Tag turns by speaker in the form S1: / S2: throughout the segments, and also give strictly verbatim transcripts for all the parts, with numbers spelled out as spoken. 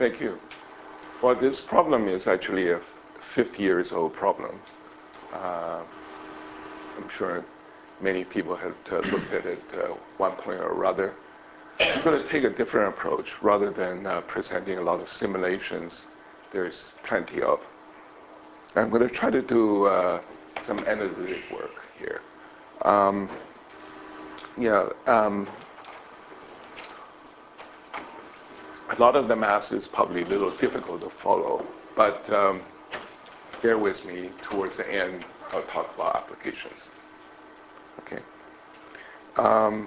S1: Thank you. Well, this problem is actually a fifty years old problem. Uh, I'm sure many people have uh, looked at it uh, one point or other. I'm going to take a different approach. Rather than uh, presenting a lot of simulations, there's plenty of. I'm going to try to do uh, some analytic work here. Um, yeah, um, a lot of the math is probably a little difficult to follow, but um, bear with me. Towards the end, I'll talk about applications. Okay. Um,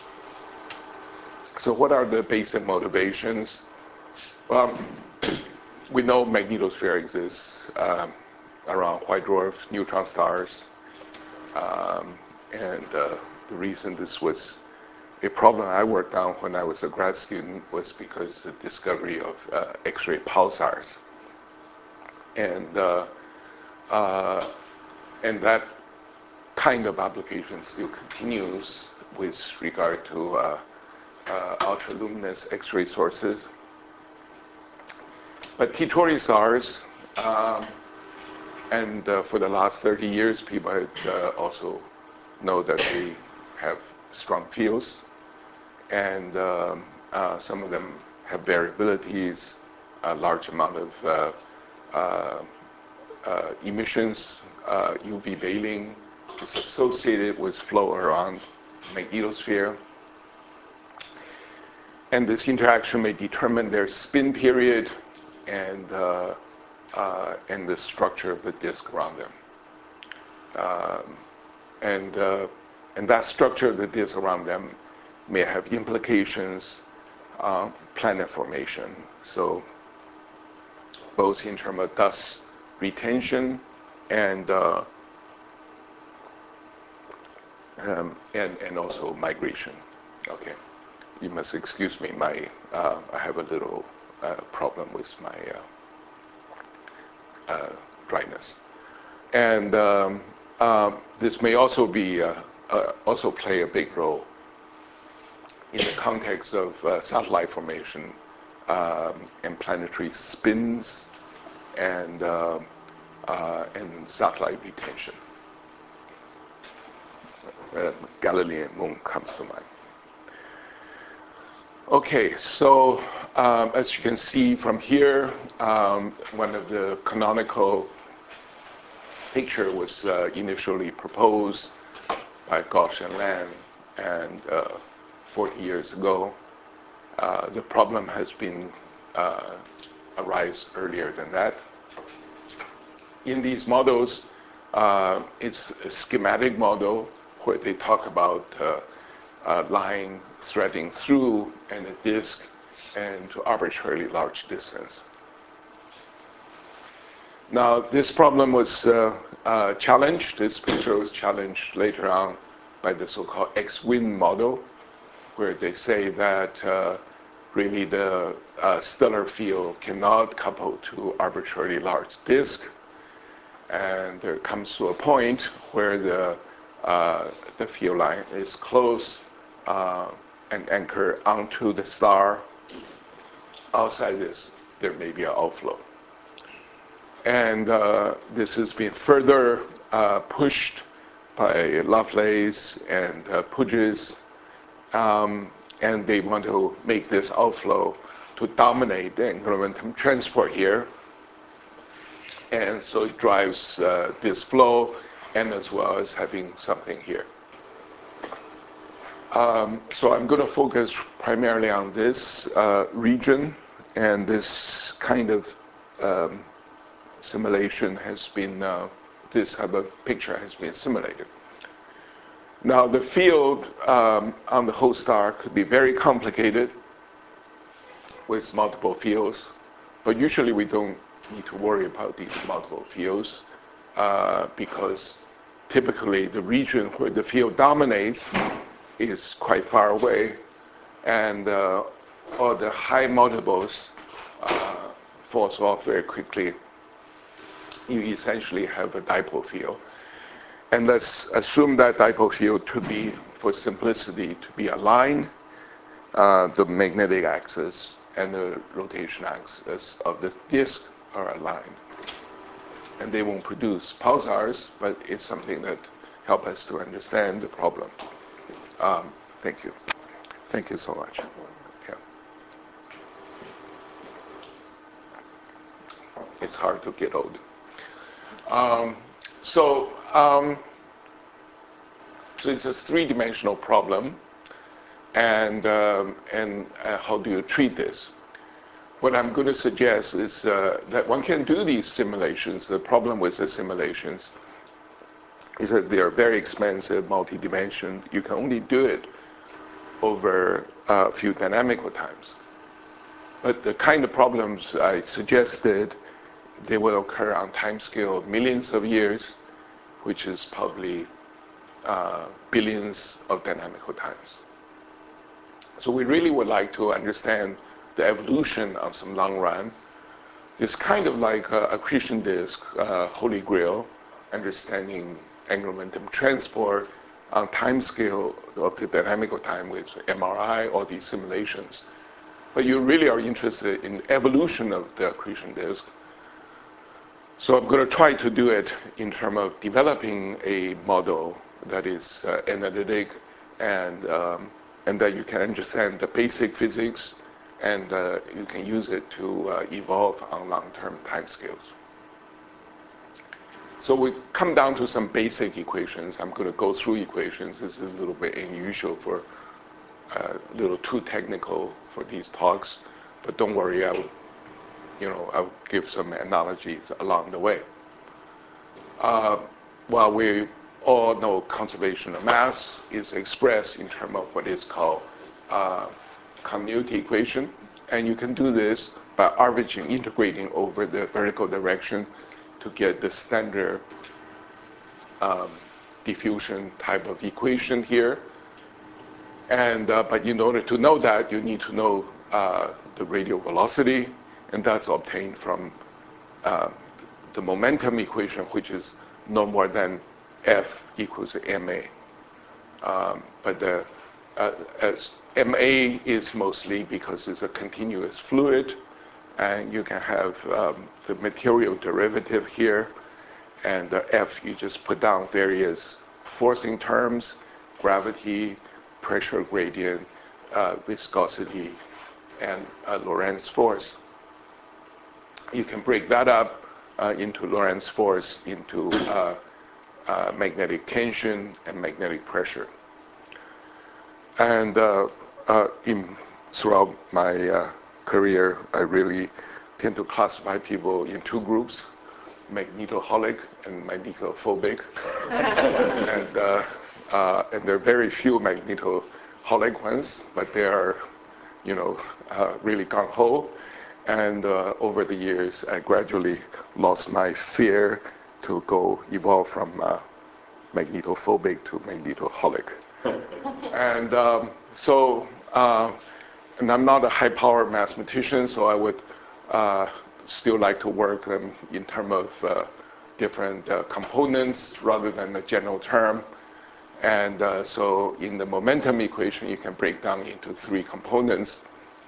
S1: so what are the basic motivations? Well, we know magnetosphere exists um, around white dwarf neutron stars. Um, and uh, the reason this was a problem I worked on when I was a grad student was because of the discovery of uh, X-ray pulsars. And, uh, uh, and that kind of application still continues with regard to uh, uh, ultraluminous X-ray sources. But T Tauri-stars, um, and uh, for the last thirty years, people had, uh, also know that they have strong fields, and um, uh, some of them have variabilities, a large amount of uh, uh, uh, emissions, uh, U V veiling is associated with flow around magnetosphere. And this interaction may determine their spin period and, uh, uh, and the structure of the disk around them. Um, and, uh, and that structure of the disk around them may have implications on planet formation. So both in terms of dust retention and, uh, um, and, and also migration. Okay. You must excuse me, my, uh, I have a little uh, problem with my uh, uh, dryness. And um, uh, this may also be, uh, uh, also play a big role in the context of uh, satellite formation um, and planetary spins and, uh, uh, and satellite retention. Uh, Galilean moon comes to mind. Okay, so um, as you can see from here, um, one of the canonical picture was uh, initially proposed by Gauss and Land, and uh, forty years ago. Uh, the problem has been uh, arise earlier than that. In these models, uh, it's a schematic model where they talk about uh, uh, line threading through and a disk and to arbitrarily large distance. Now, this problem was uh, uh, challenged. This picture was challenged later on by the so-called X-wind model, where they say that uh, really the uh, stellar field cannot couple to arbitrarily large disk. And there comes to a point where the, uh, the field line is close uh, and anchored onto the star. Outside this, there may be an outflow. And uh, this has been further uh, pushed by Lovelace and uh, Puges. Um, and they want to make this outflow to dominate the angular momentum transport here. And so it drives uh, this flow, and as well as having something here. Um, so I'm going to focus primarily on this uh, region, and this kind of um, simulation has been, uh, this type of picture has been simulated. Now the field um, on the host star could be very complicated with multiple fields, but usually we don't need to worry about these multiple fields uh, because typically the region where the field dominates is quite far away, and uh, all the high multiples uh, falls off very quickly. You essentially have a dipole field. And let's assume that dipole field to be, for simplicity, to be aligned, uh, the magnetic axis, and the rotation axis of the disk are aligned. And they won't produce pulsars, but it's something that helps us to understand the problem. Um, thank you. Thank you so much. Yeah. It's hard to get old. Um, so, um, so it's a three-dimensional problem, and um, and uh, how do you treat this? What I'm going to suggest is uh, that one can do these simulations. The problem with the simulations is that they are very expensive, multi-dimension. You can only do it over a few dynamical times. But the kind of problems I suggested, they will occur on time scale of millions of years, which is probably uh, billions of dynamical times. So we really would like to understand the evolution of some long run. It's kind of like a accretion disk, uh, holy grail, understanding angular momentum transport on time scale of the dynamical time with M R I, all these simulations. But you really are interested in evolution of the accretion disk. So I'm going to try to do it in terms of developing a model that is uh, analytic and, um, and that you can understand the basic physics, and uh, you can use it to uh, evolve on long-term timescales. So we come down to some basic equations. I'm going to go through equations. This is a little bit unusual for uh, a little too technical for these talks, but don't worry, I will, you know, I'll give some analogies along the way. Uh, well, we all know conservation of mass is expressed in terms of what is called uh, continuity equation, and you can do this by averaging, integrating over the vertical direction to get the standard um, diffusion type of equation here. And, uh, but in order to know that, you need to know uh, the radial velocity, and that's obtained from uh, the momentum equation, which is no more than F equals ma. Um, but the, uh, as ma is mostly because it's a continuous fluid, and you can have um, the material derivative here, and the F, you just put down various forcing terms, gravity, pressure gradient, uh, viscosity, and uh, Lorentz force. You can break that up uh, into Lorentz force, into uh, uh, magnetic tension and magnetic pressure. And uh, uh, in, throughout my uh, career, I really tend to classify people in two groups: magnetoholic and magnetophobic. and, uh, uh, and there are very few magnetoholic ones, but they are, you know, uh, really gung-ho. And uh, over the years, I gradually lost my fear to go evolve from uh, magnetophobic to magnetoholic. and um, so, uh, and I'm not a high-power mathematician, so I would uh, still like to work um, in terms of uh, different uh, components rather than a general term. And uh, so in the momentum equation, you can break down into three components.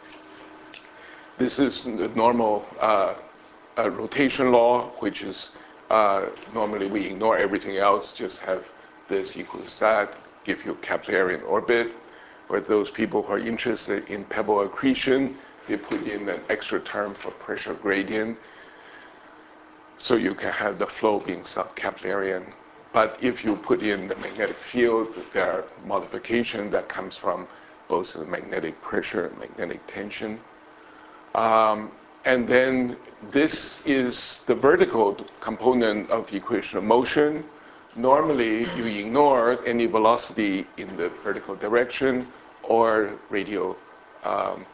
S1: This is the normal uh, uh, rotation law, which is uh, normally we ignore everything else, just have this equals that, give you Keplerian orbit. Or those people who are interested in pebble accretion, they put in an extra term for pressure gradient, so you can have the flow being sub-Keplerian. But if you put in the magnetic field, there are modification that comes from both the magnetic pressure and magnetic tension. Um, and then this is the vertical component of the equation of motion. Normally, you ignore any velocity in the vertical direction or radial um,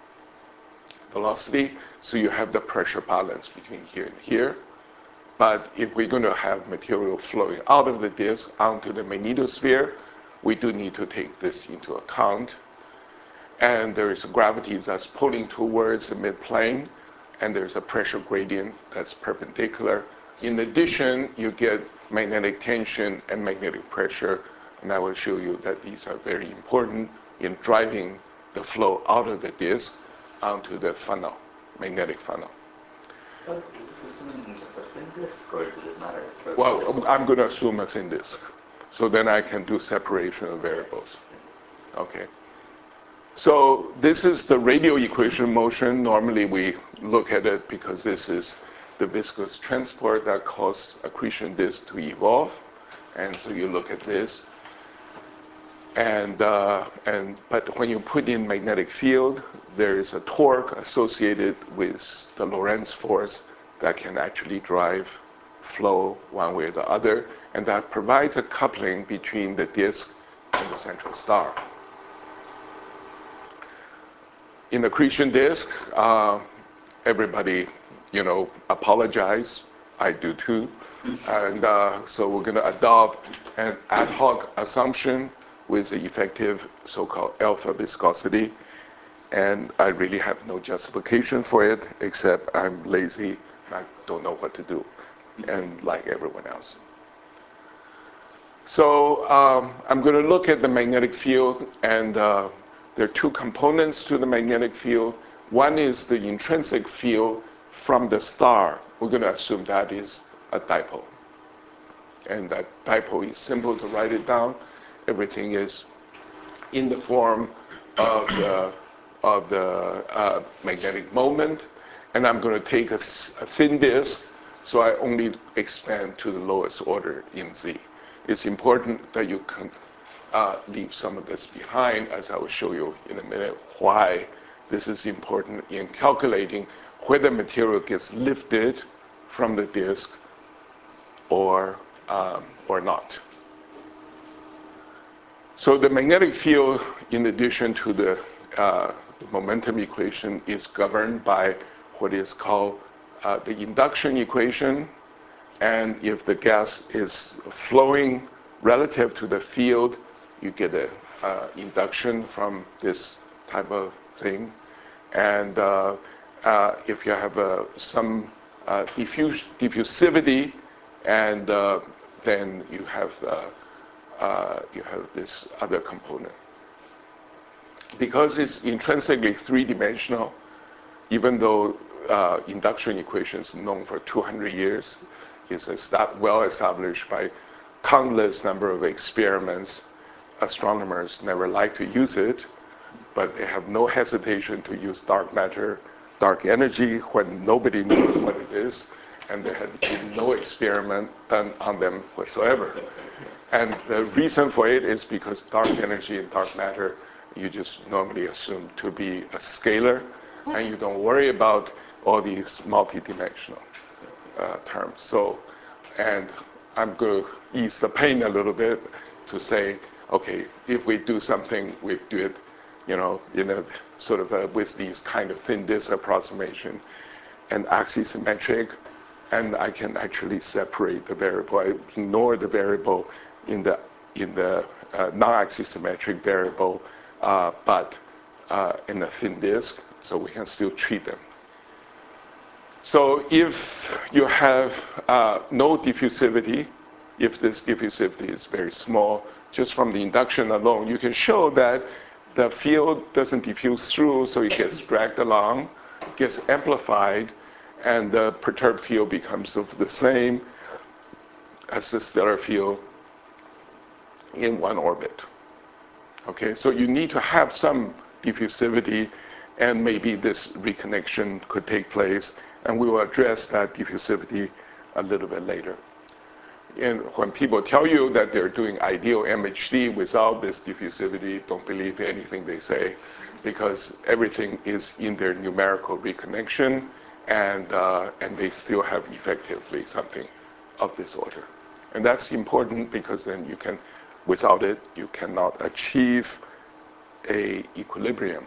S1: velocity, so you have the pressure balance between here and here. But if we're going to have material flowing out of the disk onto the magnetosphere, we do need to take this into account. And there is a gravity that's pulling towards the midplane, and there's a pressure gradient that's perpendicular. In addition, you get magnetic tension and magnetic pressure, and I will show you that these are very important in driving the flow out of the disk. onto the funnel, magnetic funnel.
S2: But is this assuming just a thin disk, or does it matter?
S1: Well, I'm going to assume a thin disk. So then I can do separation of variables. Okay. So this is the radial equation motion. Normally we look at it because this is the viscous transport that caused accretion disk to evolve. And so you look at this. And, uh, and, but when you put in magnetic field, there is a torque associated with the Lorentz force that can actually drive flow one way or the other. And that provides a coupling between the disk and the central star. In accretion disk, uh, everybody, you know, apologize. I do too. And uh, so we're going to adopt an ad hoc assumption with the effective so-called alpha viscosity. And I really have no justification for it, except I'm lazy, I don't know what to do, and like everyone else. So um, I'm going to look at the magnetic field, and uh, there are two components to the magnetic field. One is the intrinsic field from the star. We're going to assume that is a dipole. And that dipole is simple to write it down. Everything is in the form of the, of the uh, magnetic moment. And I'm going to take a, a thin disk, so I only expand to the lowest order in Z. It's important that you can uh, leave some of this behind, as I will show you in a minute why this is important in calculating whether material gets lifted from the disk or, um, or not. So the magnetic field, in addition to the, uh, the momentum equation, is governed by what is called uh, the induction equation. And if the gas is flowing relative to the field, you get an uh, induction from this type of thing. And uh, uh, if you have uh, some uh, diffuse, diffusivity, and uh, then you have uh, uh, you have this other component. Because it's intrinsically three-dimensional, even though uh, induction equation is known for two hundred years, it's estab- well established by countless number of experiments. Astronomers never like to use it, but they have no hesitation to use dark matter, dark energy, when nobody knows what it is, and there had been no experiment done on them whatsoever. And the reason for it is because dark energy and dark matter, you just normally assume to be a scalar, and you don't worry about all these multidimensional uh, terms. So, and I'm going to ease the pain a little bit to say, okay, if we do something, we do it, you know, in a sort of a, with these kind of thin disk approximation and axisymmetric, and I can actually separate the variable. I ignore the variable in the in the uh, non-axisymmetric variable, uh, but uh, in a thin disk, so we can still treat them. So if you have uh, no diffusivity, if this diffusivity is very small, just from the induction alone, you can show that the field doesn't diffuse through, so it gets dragged along, gets amplified, and the perturbed field becomes of the same as the stellar field in one orbit. Okay, so you need to have some diffusivity, and maybe this reconnection could take place, and we will address that diffusivity a little bit later. And when people tell you that they're doing ideal M H D without this diffusivity, don't believe anything they say, because everything is in their numerical reconnection, and, uh, and they still have effectively something of this order. And that's important because then you can, without it, you cannot achieve a equilibrium.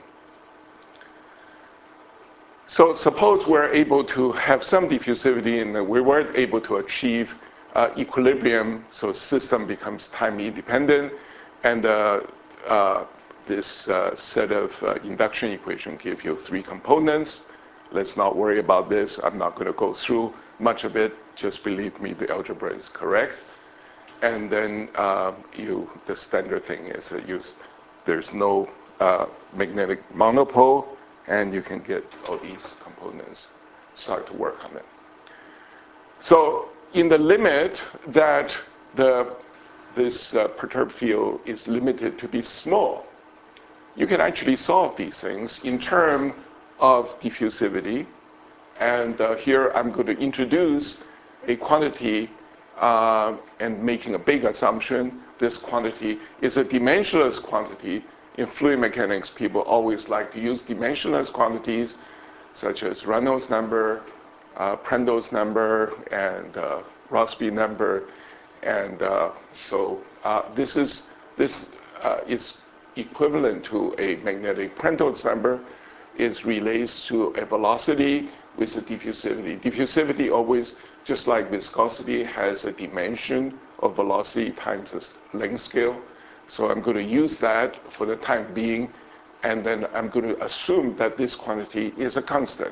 S1: So suppose we're able to have some diffusivity and we weren't able to achieve uh, equilibrium, so system becomes time independent, and uh, uh, this uh, set of uh, induction equation give you three components. Let's not worry about this. I'm not going to go through much of it. Just believe me, the algebra is correct. And then uh, you, the standard thing is that you, there's no uh, magnetic monopole, and you can get all these components start to work on it. So in the limit that the, this uh, perturbed field is limited to be small, you can actually solve these things in terms of diffusivity. And uh, here I'm going to introduce a quantity uh, and making a big assumption. This quantity is a dimensionless quantity. In fluid mechanics, people always like to use dimensionless quantities such as Reynolds number, uh, Prandtl number, and uh, Rossby number. And uh, so uh, this is, this uh, is equivalent to a magnetic Prandtl number. Is relates to a velocity with a diffusivity. Diffusivity always, just like viscosity, has a dimension of velocity times the length scale. So I'm going to use that for the time being, and then I'm going to assume that this quantity is a constant.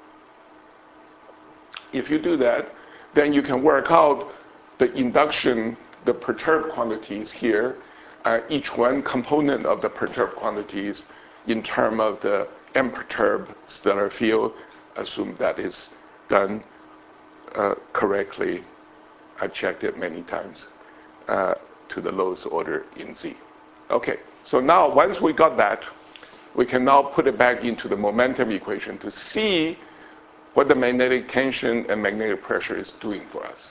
S1: If you do that, then you can work out the induction, the perturbed quantities here, uh, each one component of the perturbed quantities in terms of the M-perturbed stellar field, assume that is done uh, correctly. I checked it many times uh, to the lowest order in Z. Okay, so now once we got that, we can now put it back into the momentum equation to see what the magnetic tension and magnetic pressure is doing for us.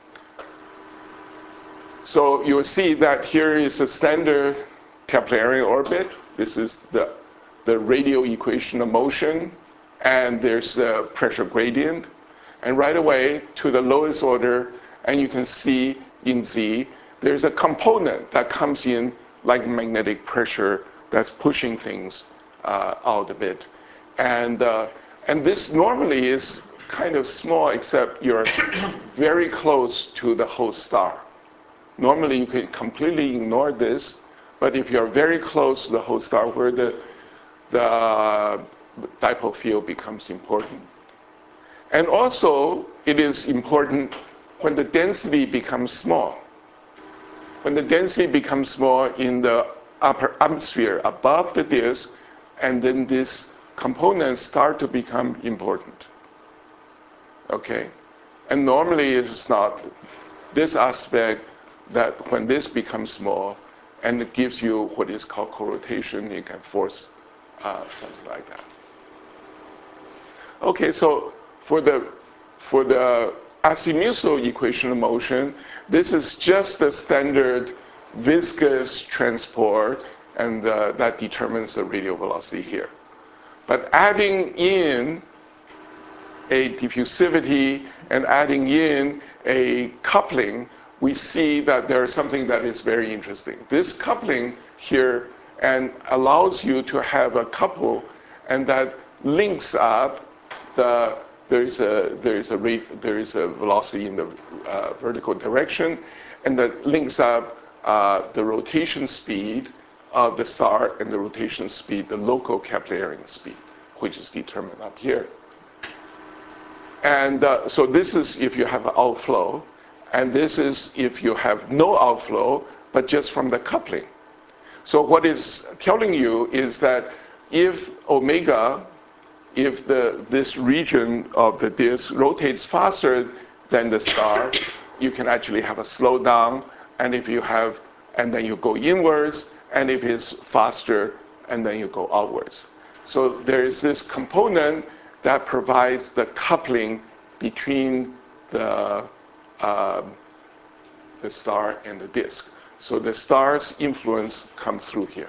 S1: So you'll see that here is a standard Keplerian orbit. This is the the radial equation of motion, and there's the pressure gradient. And right away to the lowest order, and you can see in Z, there's a component that comes in like magnetic pressure that's pushing things uh, out a bit. And, uh, and this normally is kind of small, except you're very close to the host star. Normally you can completely ignore this, but if you're very close to the host star where the the dipole field becomes important. And also, it is important when the density becomes small. When the density becomes small in the upper atmosphere above the disk, and then these components start to become important. Okay? And normally it's not this aspect that when this becomes small, and it gives you what is called co-rotation, you can force Uh, something like that. Okay, so for the for the azimuthal equation of motion, this is just the standard viscous transport, and uh, that determines the radial velocity here. But adding in a diffusivity and adding in a coupling, we see that there is something that is very interesting. This coupling here and allows you to have a couple, and that links up the there is a there is a rate there is a velocity in the uh, vertical direction, and that links up uh, the rotation speed of the star and the rotation speed, the local Keplerian speed, which is determined up here. And uh, so this is if you have an outflow, and this is if you have no outflow, but just from the coupling. So what it's telling you is that if omega, if the, this region of the disk rotates faster than the star, you can actually have a slowdown, and if you have, and then you go inwards, and if it's faster, and then you go outwards. So there is this component that provides the coupling between the, uh, the star and the disk. So the star's influence comes through here.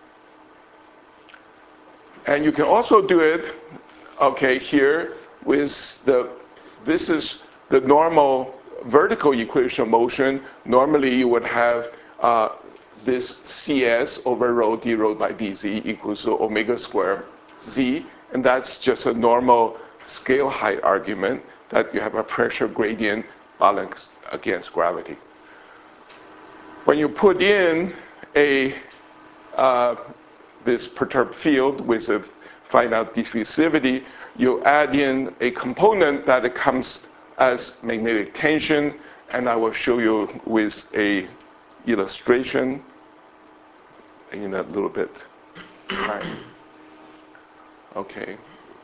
S1: And you can also do it, okay, here with the, this is the normal vertical equation of motion. Normally you would have uh, this C S over rho d rho by dz equals to omega squared z, and that's just a normal scale height argument that you have a pressure gradient balanced against gravity. When you put in a uh, this perturbed field with a finite diffusivity, you add in a component that it comes as magnetic tension, and I will show you with a illustration in a little bit. Right. Okay.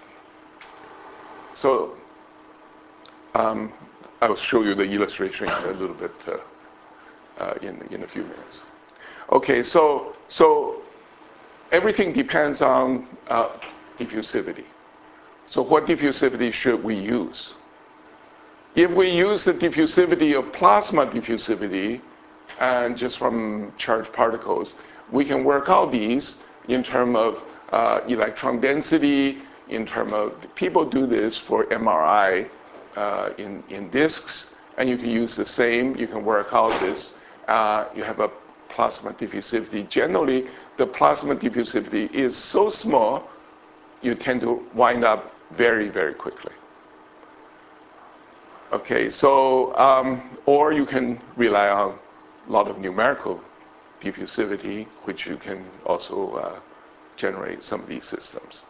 S1: So um, I will show you the illustration a little bit uh, uh, in, in a few minutes. Okay, so, so everything depends on uh, diffusivity. So what diffusivity should we use? If we use the diffusivity of plasma diffusivity, and just from charged particles, we can work out these in terms of uh, electron density, in terms of, people do this for M R I uh, in, in disks, and you can use the same, you can work out this. Uh, you have a plasma diffusivity. Generally, the plasma diffusivity is so small, you tend to wind up very, very quickly. Okay, so, um, or you can rely on a lot of numerical diffusivity, which you can also uh, generate some of these systems.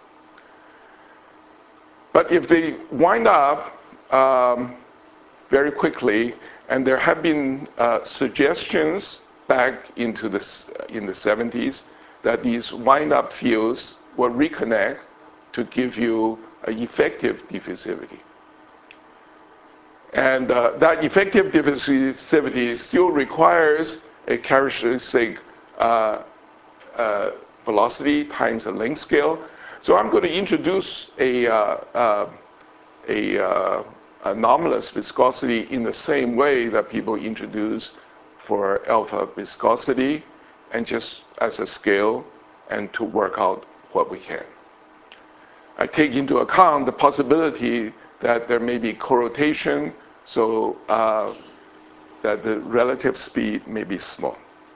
S1: But if they wind up um, very quickly, and there have been uh, suggestions back into this, in the seventies that these wind-up fields will reconnect to give you an effective diffusivity. And uh, that effective diffusivity still requires a characteristic uh, uh, velocity times the length scale. So I'm going to introduce a, uh, uh, a uh, anomalous viscosity in the same way that people introduce for alpha viscosity, and just as a scale, and to work out what we can. I take into account the possibility that there may be corrotation, so uh, that the relative speed may be small.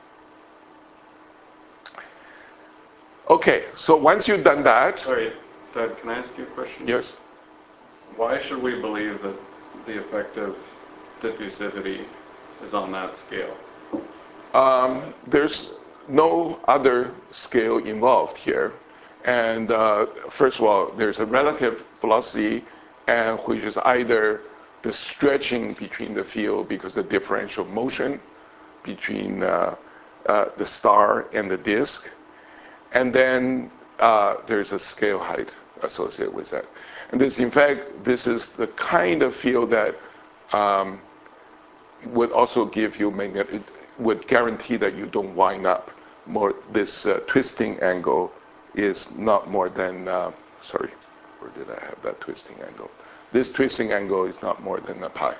S1: Okay, so once you've done that.
S3: Sorry, Doug, can I ask you a question?
S1: Yes.
S3: Why should we believe that the effective diffusivity is on that scale?
S1: Um, there's no other scale involved here. And uh, first of all, there's a relative velocity, and which is either the stretching between the field because of the differential motion between uh, uh, the star and the disk. And then uh, there's a scale height associated with that. And this, in fact, this is the kind of field that um, would also give you magnetic, would guarantee that you don't wind up more. This uh, twisting angle is not more than, uh, sorry, where did I have that twisting angle? This twisting angle is not more than a pi.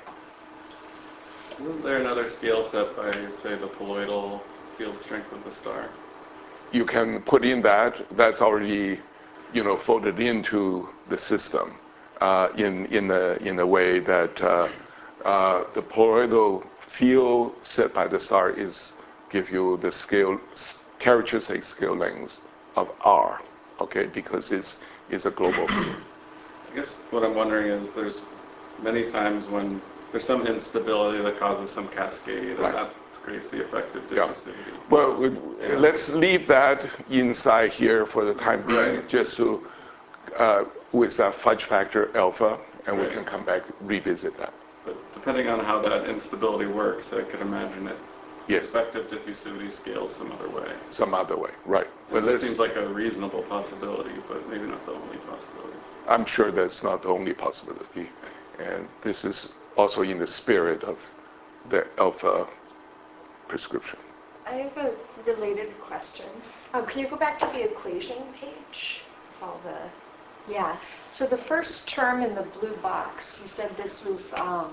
S3: Isn't there another scale set by, say, the colloidal field strength of the star?
S1: You can put in that. That's already, you know, folded into the system uh, in in a in a way that uh, uh, the poloidal field set by the star is give you the scale characteristic scale length of R. Okay, because it's it's a global field.
S3: I guess what I'm wondering is there's many times when there's some instability that causes some cascade,
S1: Right.
S3: and that creates the effective
S1: Yeah.
S3: diffusivity.
S1: Well, we-
S3: Yeah.
S1: let's leave that inside here for the time being,
S3: Right.
S1: just to uh, with that fudge factor alpha, and we
S3: Right.
S1: can come back revisit that.
S3: But depending on how that instability works, I could imagine it.
S1: Yes.
S3: Effective diffusivity scales some other way.
S1: Some other way, right? But
S3: And this
S1: let's,
S3: seems like a reasonable possibility, but maybe not the only possibility.
S1: I'm sure that's not the only possibility, and this is also in the spirit of the alpha prescription.
S4: I have a related question. Um, can you go back to the equation page? With all the, yeah. So the first term in the blue box, you said this was, um,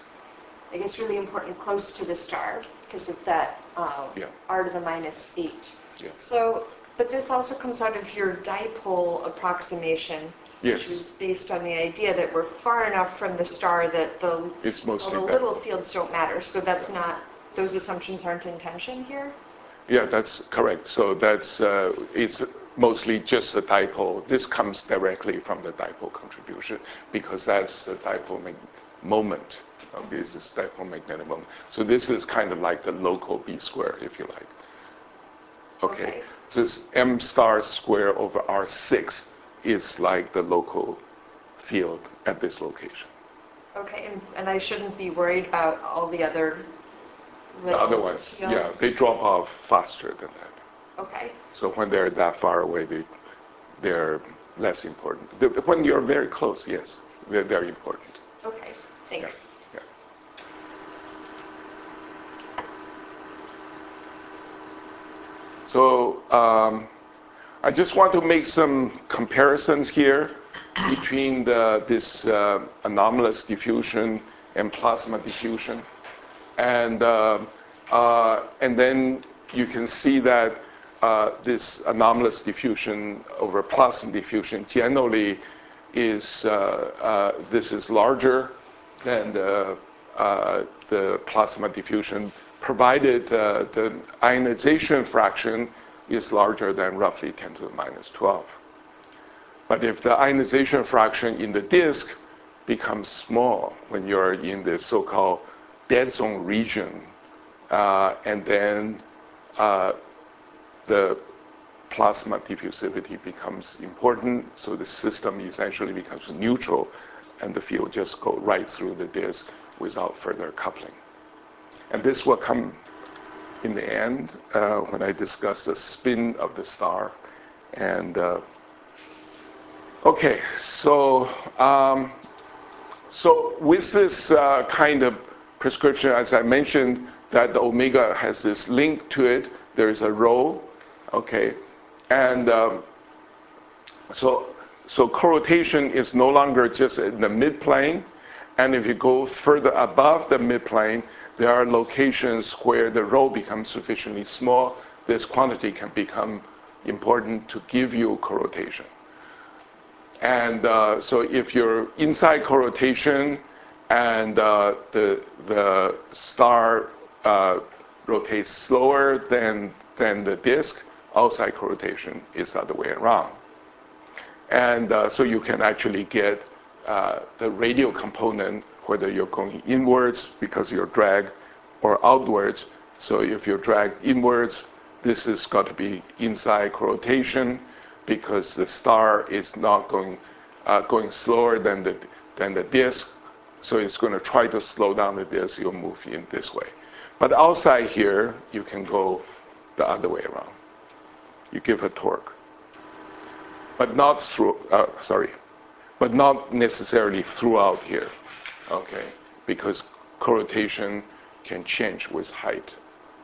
S4: I guess, really important close to the star because of that um,
S1: Yeah.
S4: r to the minus eight.
S1: Yeah.
S4: So, but this also comes out of your dipole approximation,
S1: Yes.
S4: which was based on the idea that we're far enough from the star that the,
S1: It's
S4: well,
S1: mostly
S4: the
S1: that.
S4: little fields don't matter. So that's not, those assumptions aren't in tension here?
S1: Yeah, that's correct. So that's uh, it's mostly just a dipole. This comes directly from the dipole contribution because that's the dipole mag- moment. Okay, this is dipole magnetic moment. So this is kind of like the local B square, if you like. Okay.
S4: Okay.
S1: So this M star square over R six is like the local field at this location.
S4: Okay, and, and I shouldn't be worried about all the other
S1: The
S4: little
S1: other ones, yeah,
S4: fields?
S1: they drop off faster than that.
S4: Okay,
S1: So when they're that far away, they they're less important. The, when you're very close, yes, they're very important.
S4: Okay, thanks.
S1: Yeah. So um, I just want to make some comparisons here between the, this uh, anomalous diffusion and plasma diffusion. And, uh, uh, and then you can see that uh, this anomalous diffusion over plasma diffusion generally is, uh, uh, this is larger than the, uh, the plasma diffusion, provided uh, the ionization fraction is larger than roughly ten to the minus twelve. But if the ionization fraction in the disk becomes small when you're in the so-called dead zone region, uh, and then uh, the plasma diffusivity becomes important, so the system essentially becomes neutral, and the field just goes right through the disk without further coupling. And this will come in the end uh, when I discuss the spin of the star. And uh, okay, so um, so with this uh, kind of prescription, as I mentioned, that the omega has this link to it. There is a rho, okay, and um, so so co-rotation is no longer just in the midplane, and if you go further above the midplane, there are locations where the rho becomes sufficiently small. This quantity can become important to give you co-rotation. And uh, so if you're inside co-rotation and uh, the, the star uh, rotates slower than, than the disk, outside co-rotation is the other way around. And uh, so you can actually get uh, the radial component, whether you're going inwards because you're dragged or outwards. So if you're dragged inwards, this has got to be inside co-rotation because the star is not going uh, going slower than the than the disk. So it's going to try to slow down the disk. You'll move in this way. But outside here, you can go the other way around. You give a torque, but not through. Uh, sorry, but not necessarily throughout here. Okay, because co-rotation can change with height.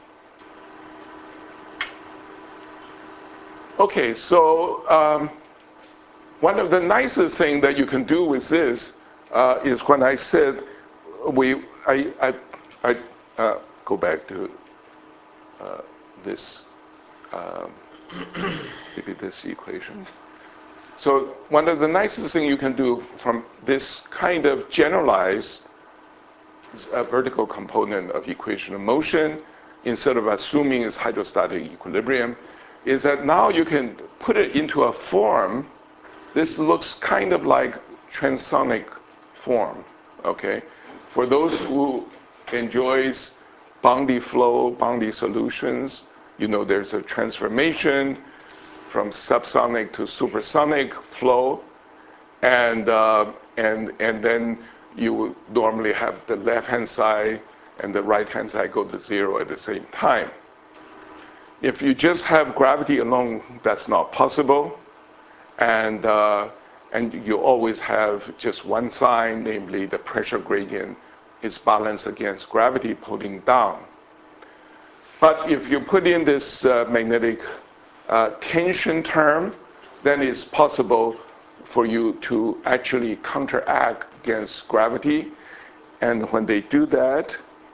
S1: Okay, so um, one of the nicest things that you can do with this uh, is when I said we, I, I, I uh, go back to uh, this, um, maybe this equation. So one of the nicest things you can do from this kind of generalized uh, vertical component of equation of motion, instead of assuming it's hydrostatic equilibrium, is that now you can put it into a form. This looks kind of like transonic form, okay? For those who enjoys boundary flow, boundary solutions, you know there's a transformation from subsonic to supersonic flow, and uh, and and then you would normally have the left-hand side and the right-hand side go to zero at the same time. If you just have gravity alone, that's not possible, and uh, and you always have just one sign, namely the pressure gradient is balanced against gravity pulling down. But if you put in this uh, magnetic uh, tension term, then it's possible for you to actually counteract against gravity. And when they do that,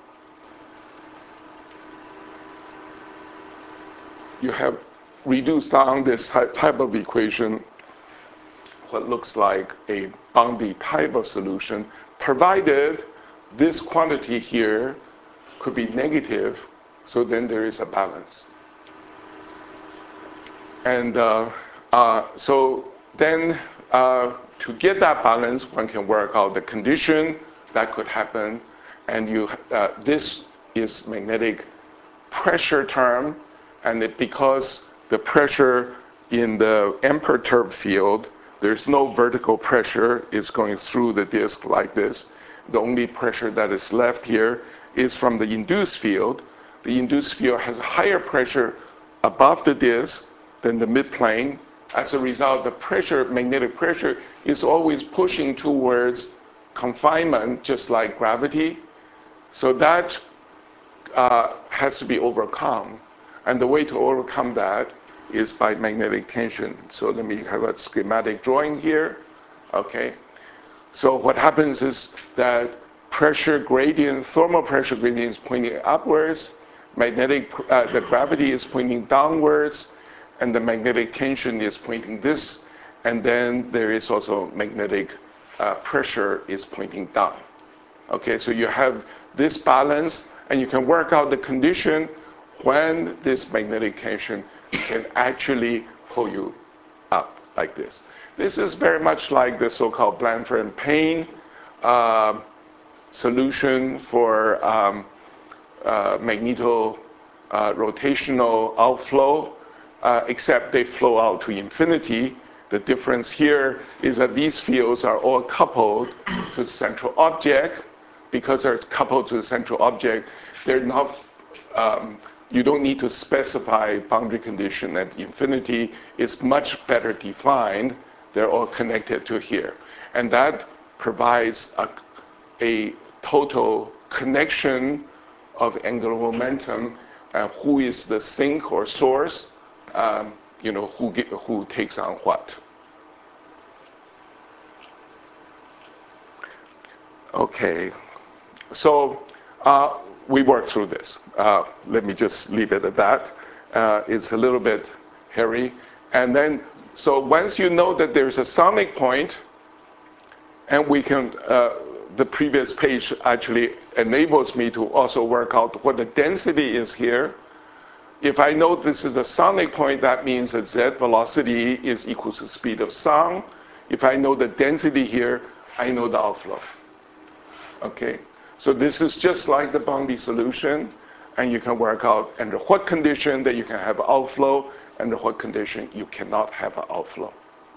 S1: you have reduced down this type of equation, what looks like a boundary type of solution, provided this quantity here could be negative, so then there is a balance. And uh, uh, so then uh, to get that balance, one can work out the condition that could happen, and you uh, this is magnetic pressure term, and it, because the pressure in the M-perturb field, there's no vertical pressure, it's going through the disk like this. The only pressure that is left here is from the induced field. The induced field has a higher pressure above the disk than the midplane, As a result, the pressure, magnetic pressure, is always pushing towards confinement, just like gravity. So that uh, has to be overcome. And the way to overcome that is by magnetic tension. So let me have a schematic drawing here. Okay. So what happens is that pressure gradient, thermal pressure gradient is pointing upwards, magnetic, uh, the gravity is pointing downwards, and the magnetic tension is pointing this, and then there is also magnetic uh, pressure is pointing down. Okay, so you have this balance, and you can work out the condition when this magnetic tension can actually pull you up like this. This is very much like the so-called Blanford and Payne uh, solution for um, uh, magneto uh, rotational outflow, uh, except they flow out to infinity. The difference here is that these fields are all coupled to the central object. Because they're coupled to the central object, they're not, um, you don't need to specify boundary condition at infinity. It's much better defined. They're all connected to here. And that provides a, a total connection of angular momentum, uh, who is the sink or source, um, you know, who, get, who takes on what. Okay. So uh, we worked through this. Uh, let me just leave it at that. Uh, it's a little bit hairy. And then, so once you know that there's a sonic point, and we can, uh, the previous page actually enables me to also work out what the density is here. If I know this is a sonic point, that means that z velocity is equal to the speed of sound. If I know the density here, I know the outflow. Okay? So this is just like the boundary solution, and you can work out under what condition that you can have outflow, under what condition you cannot have an outflow.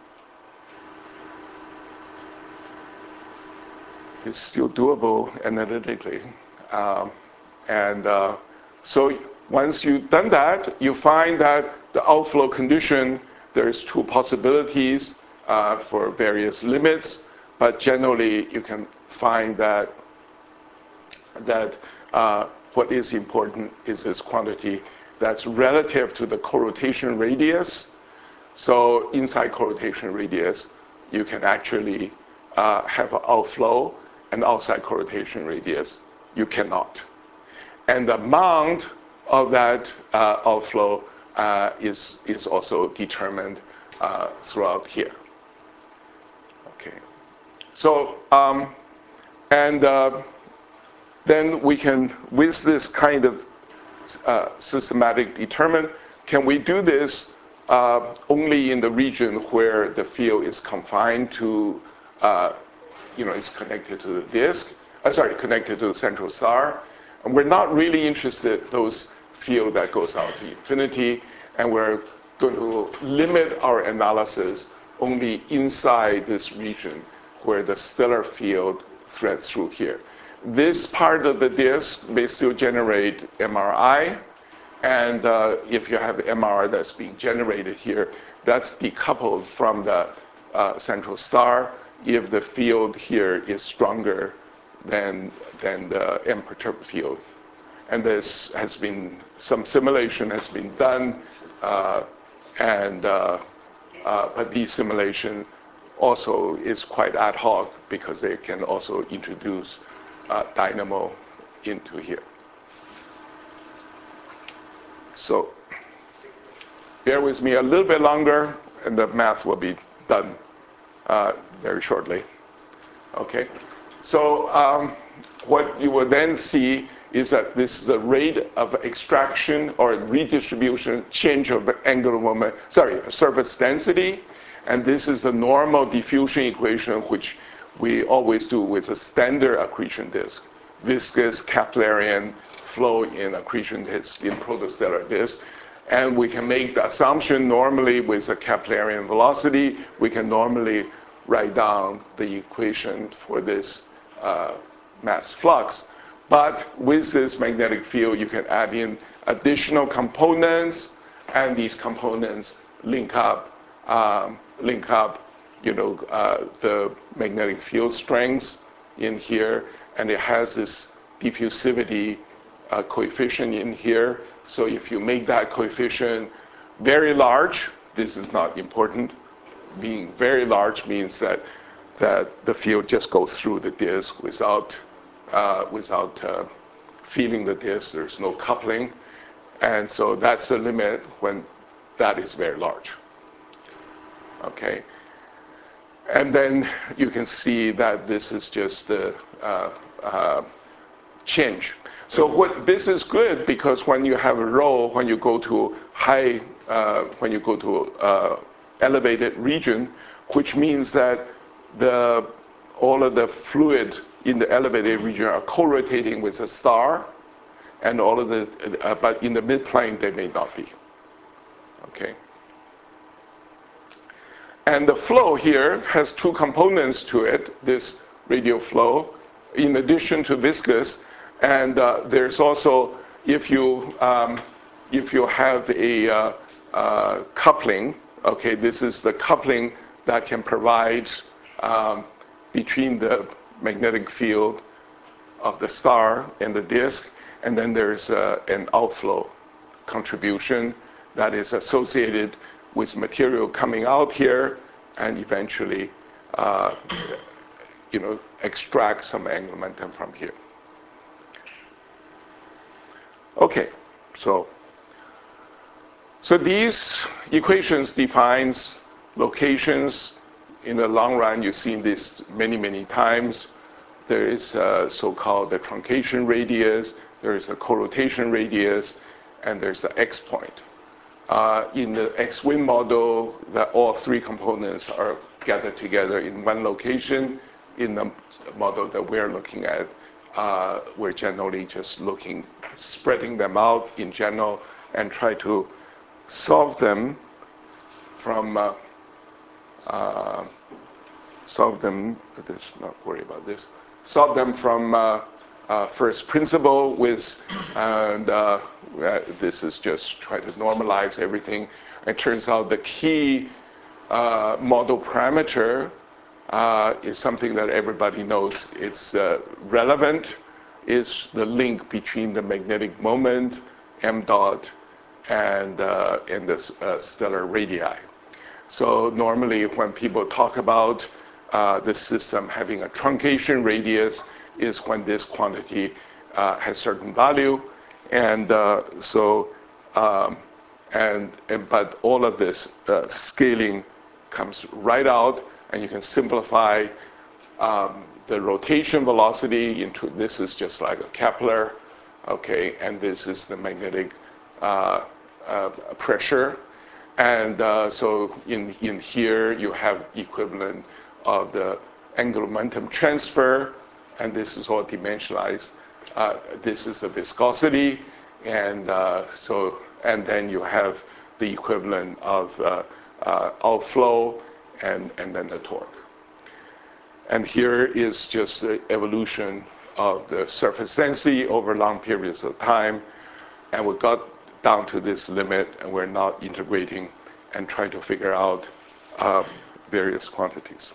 S1: It's still doable analytically. Um, and uh, so once you've done that, you find that the outflow condition, there's two possibilities uh, for various limits, but generally you can find that that uh, what is important is this quantity that's relative to the co-rotation radius. So inside co-rotation radius, you can actually uh, have an outflow, and outside co-rotation radius, you cannot. And the amount of that uh, outflow uh, is, is also determined uh, throughout here. Okay. So, um, and uh, then we can, with this kind of uh, systematic determinant, can we do this uh, only in the region where the field is confined to, uh, you know, it's connected to the disk, uh, sorry, connected to the central star. And we're not really interested in those field that goes out to infinity, and we're going to limit our analysis only inside this region where the stellar field threads through here. This part of the disk may still generate M R I, and uh, if you have M R I that's being generated here, that's decoupled from the uh, central star if the field here is stronger than, than the M-perturbed field. And this has been, some simulation has been done, uh, and uh, uh, but the simulation also is quite ad hoc because they can also introduce uh, dynamo into here. So bear with me a little bit longer, and the math will be done uh, very shortly. Okay, so um, what you will then see is that this is the rate of extraction or redistribution, change of angular moment, sorry, surface density. And this is the normal diffusion equation, which we always do with a standard accretion disk. Viscous Keplerian flow in accretion disk, in protostellar disk. And we can make the assumption normally with a Keplerian velocity, we can normally write down the equation for this uh, mass flux. But with this magnetic field, you can add in additional components, and these components link up um, link up, you know, uh, the magnetic field strengths in here, and it has this diffusivity uh, coefficient in here. So if you make that coefficient very large, this is not important. Being very large means that that the field just goes through the disk without uh, without uh, feeling the disk. There's no coupling, and so that's the limit when that is very large. Okay, and then you can see that this is just the uh, uh, change. So what this is good because when you have a row, when you go to high, uh, when you go to uh, elevated region, which means that the all of the fluid in the elevated region are co-rotating with a star, and all of the, uh, but in the midplane they may not be. Okay. And the flow here has two components to it, this radial flow, in addition to viscous. And uh, there's also, if you, um, if you have a uh, uh, coupling, okay, this is the coupling that can provide um, between the magnetic field of the star and the disk. And then there's uh, an outflow contribution that is associated with material coming out here and eventually, uh, you know, extract some angular momentum from here. Okay, so so these equations defines locations. In the long run, you've seen this many, many times. There is a so-called the truncation radius, there is a co-rotation radius, and there's the X point. Uh, in the X-wind model, that all three components are gathered together in one location. In the model that we're looking at, uh, we're generally just looking, spreading them out in general, and try to solve them from, uh, uh, solve them, let's not worry about this, solve them from uh, uh, first principle with, and uh, this is just try to normalize everything. It turns out the key uh, model parameter uh, is something that everybody knows it's uh, relevant, is the link between the magnetic moment, m dot, and, uh, and the uh, stellar radii. So normally when people talk about uh, the system having a truncation radius is when this quantity uh, has certain value. And uh, so, um, and, and, but all of this uh, scaling comes right out, and you can simplify um, the rotation velocity into, this is just like a Kepler, okay, and this is the magnetic uh, uh, pressure. And uh, so in, in here, you have equivalent of the angular momentum transfer, and this is all dimensionalized. Uh, this is the viscosity, and uh, so, and then you have the equivalent of uh, uh, outflow, and, and then the torque. And here is just the evolution of the surface density over long periods of time, and we got down to this limit, and we're now integrating and trying to figure out uh, various quantities.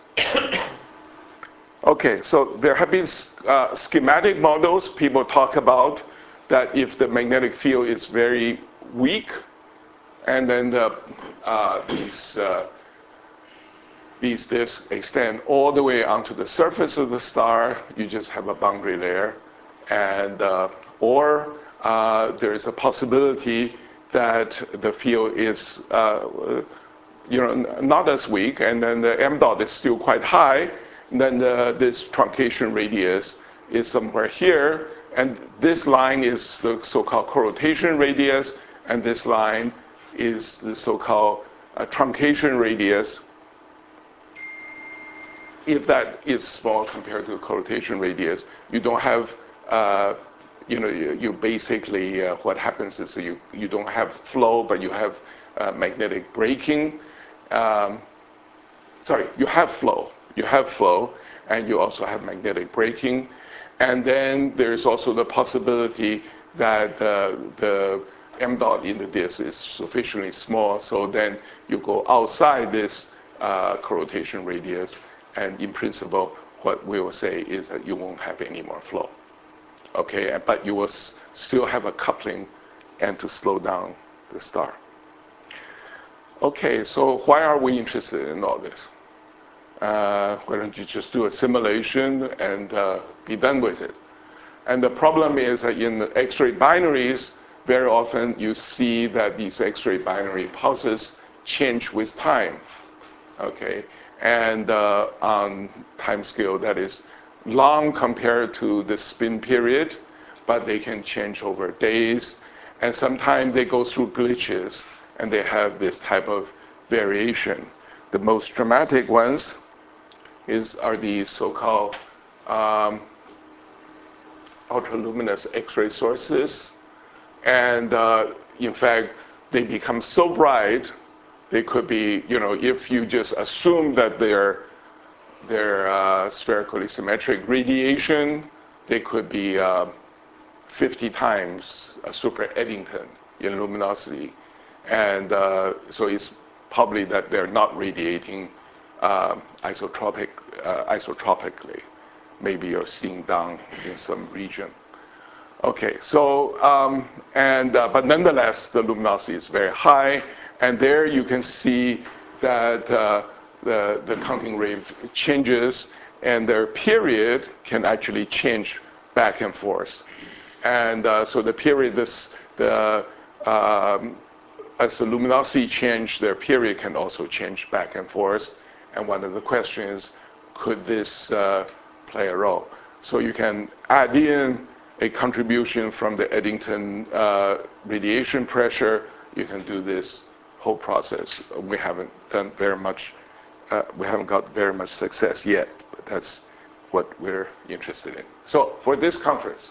S1: Okay, so there have been uh, schematic models. People talk about that if the magnetic field is very weak, and then the, uh, these, uh, these disks extend all the way onto the surface of the star, you just have a boundary layer. And, uh, or uh, there is a possibility that the field is uh, you know, not as weak, and then the m dot is still quite high, and then the, this truncation radius is somewhere here, and this line is the so-called co-rotation radius, and this line is the so-called uh, truncation radius. If that is small compared to the co-rotation radius, you don't have, uh, you know, you, you basically, uh, what happens is you, you don't have flow, but you have uh, magnetic braking. Um, sorry, you have flow. You have flow, and you also have magnetic braking. And then there's also the possibility that uh, the m dot in the disk is sufficiently small, so then you go outside this uh, co-rotation radius, and in principle, what we will say is that you won't have any more flow. Okay, but you will s- still have a coupling and to slow down the star. Okay, so why are we interested in all this? Uh, why don't you just do a simulation and uh, be done with it? And the problem is that in the X-ray binaries, very often you see that these X-ray binary pulses change with time, okay? And uh, on time scale that is long compared to the spin period, but they can change over days. And sometimes they go through glitches and they have this type of variation. The most dramatic ones is, are these so-called um, ultraluminous X-ray sources. And uh, in fact, they become so bright, they could be, you know, if you just assume that they're, they're uh, spherically symmetric radiation, they could be uh, fifty times a super Eddington in luminosity. And uh, so it's probably that they're not radiating uh, isotropic, uh, isotropically. Maybe you're seeing down in some region. Okay, so, um, and, uh, but nonetheless, the luminosity is very high, and there you can see that uh, the, the counting rate changes, and their period can actually change back and forth. And uh, so the period, this, the, um, as the luminosity change, their period can also change back and forth. And one of the questions, could this uh, play a role? So you can add in a contribution from the Eddington uh, radiation pressure. You can do this whole process. We haven't done very much, uh, we haven't got very much success yet, but that's what we're interested in. So for this conference,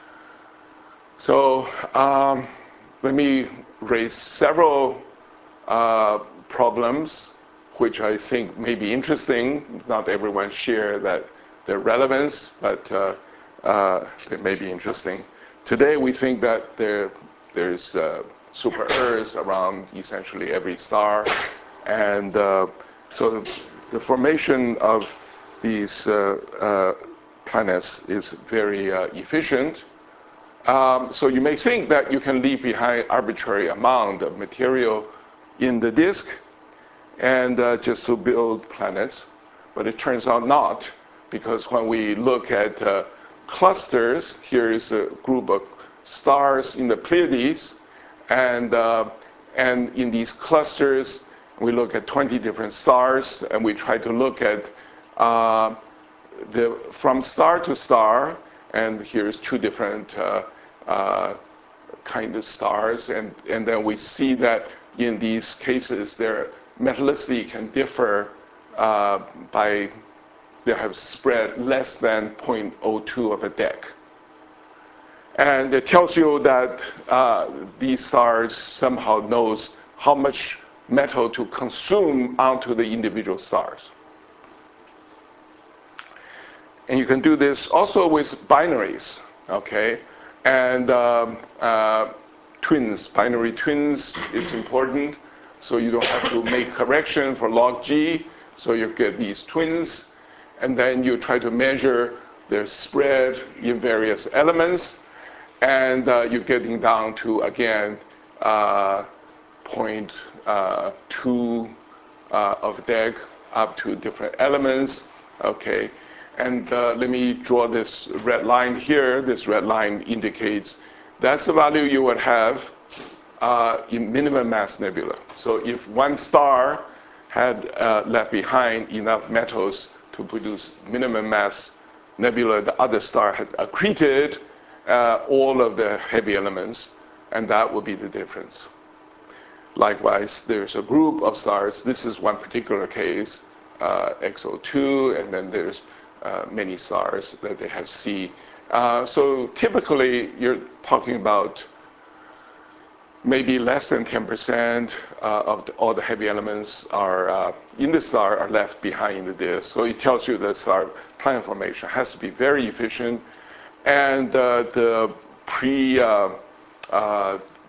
S1: so um, let me raise several uh, problems which I think may be interesting. Not everyone share that their relevance, but uh, uh, they may be interesting. Today we think that there, there's uh, super Earths around essentially every star, and uh, so the formation of these uh, uh, planets is very uh, efficient. Um, so you may think that you can leave behind arbitrary amount of material in the disk and uh, just to build planets, but it turns out not, because when we look at uh, clusters, here is a group of stars in the Pleiades, and, uh, and in these clusters, we look at twenty different stars, and we try to look at uh, the, from star to star, and here's two different uh, uh, kind of stars, and, and then we see that in these cases, their metallicity can differ uh, by, they have spread less than zero point zero two of a deck. And it tells you that uh, these stars somehow knows how much metal to consume onto the individual stars. And you can do this also with binaries, okay? And um, uh, twins, binary twins is important. So you don't have to make correction for log G. So you get these twins, and then you try to measure their spread in various elements. And uh, you're getting down to, again, uh, zero point two uh, of deck up to different elements, okay? And uh, let me draw this red line here. This red line indicates that's the value you would have uh, in minimum mass nebula. So if one star had uh, left behind enough metals to produce minimum mass nebula, the other star had accreted uh, all of the heavy elements, and that would be the difference. Likewise, there's a group of stars. This is one particular case, uh, X O two, and then there's uh, many stars that they have C. Uh, so typically, you're talking about maybe less than ten percent uh, of the, all the heavy elements are uh, in the star are left behind in the disk. So it tells you that star planet formation has to be very efficient, and uh, the pre uh, uh,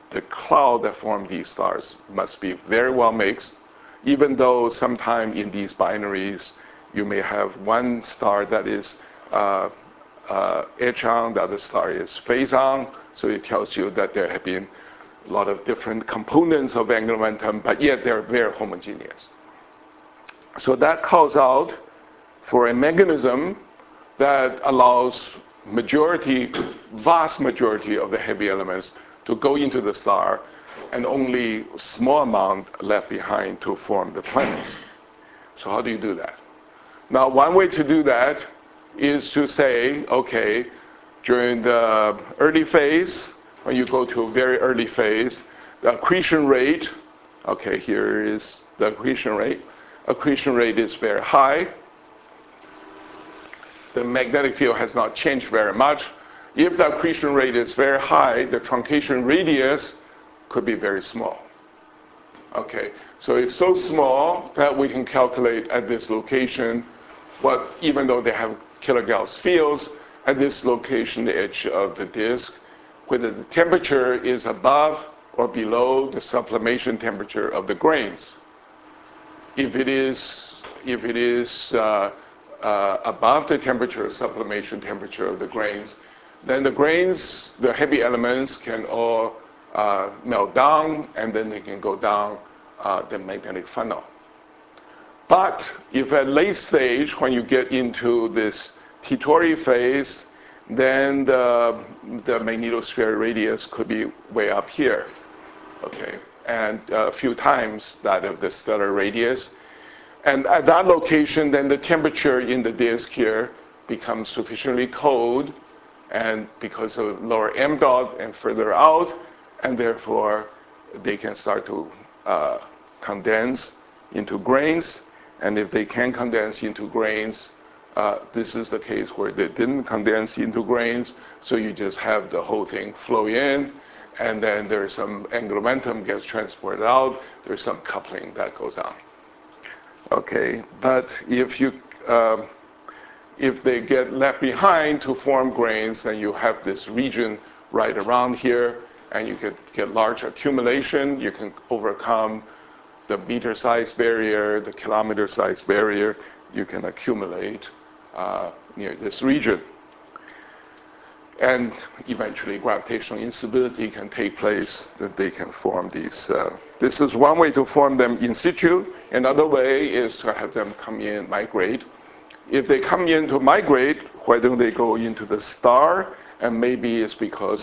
S1: the cloud that form these stars must be very well mixed, even though sometime in these binaries, you may have one star that is uh, uh, edge on, the other star is phase on, so it tells you that there have been a lot of different components of angular momentum, but yet they're very homogeneous. So that calls out for a mechanism that allows majority, vast majority of the heavy elements to go into the star and only small amount left behind to form the planets. So how do you do that? Now, one way to do that is to say, okay, during the early phase, when you go to a very early phase, the accretion rate, okay, here is the accretion rate. Accretion rate is very high. The magnetic field has not changed very much. If the accretion rate is very high, the truncation radius could be very small. Okay, so it's so small that we can calculate at this location what, even though they have kilogauss fields, at this location, the edge of the disk, whether the temperature is above or below the sublimation temperature of the grains. If it is, if it is uh, uh, above the temperature, sublimation temperature of the grains, then the grains, the heavy elements, can all uh, melt down, and then they can go down uh, the magnetic funnel. But if at late stage, when you get into this Tittori phase, then the, the magnetosphere radius could be way up here, okay, and a few times that of the stellar radius. And at that location, then the temperature in the disk here becomes sufficiently cold, and because of lower m dot and further out, and therefore they can start to uh, condense into grains. And if they can condense into grains, uh, this is the case where they didn't condense into grains, so you just have the whole thing flow in, and then there's some angular momentum gets transported out, there's some coupling that goes on. Okay, but if you uh, if they get left behind to form grains, then you have this region right around here, and you could get large accumulation. You can overcome the meter size barrier, the kilometer size barrier. You can accumulate uh, near this region. And eventually gravitational instability can take place, that they can form these. Uh, this is one way to form them in situ. Another way is to have them come in, migrate. If they come in to migrate, why don't they go into the star? And maybe it's because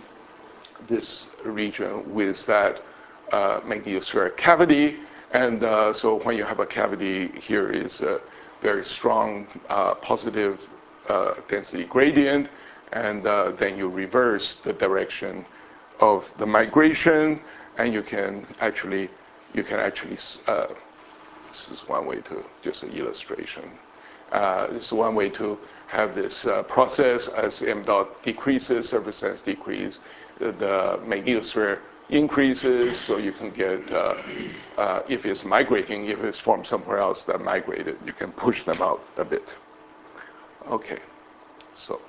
S1: this region with that uh, magnetospheric cavity. And uh, so when you have a cavity, here is a very strong uh, positive uh, density gradient. And uh, then you reverse the direction of the migration, and you can actually, you can actually, uh, this is one way to, just an illustration. Uh, this is one way to have this uh, process as m dot decreases, surface tense decrease, the, the magnetosphere increases, so you can get, uh, uh, if it's migrating, if it's formed somewhere else that migrated, you can push them out a bit. Okay, so.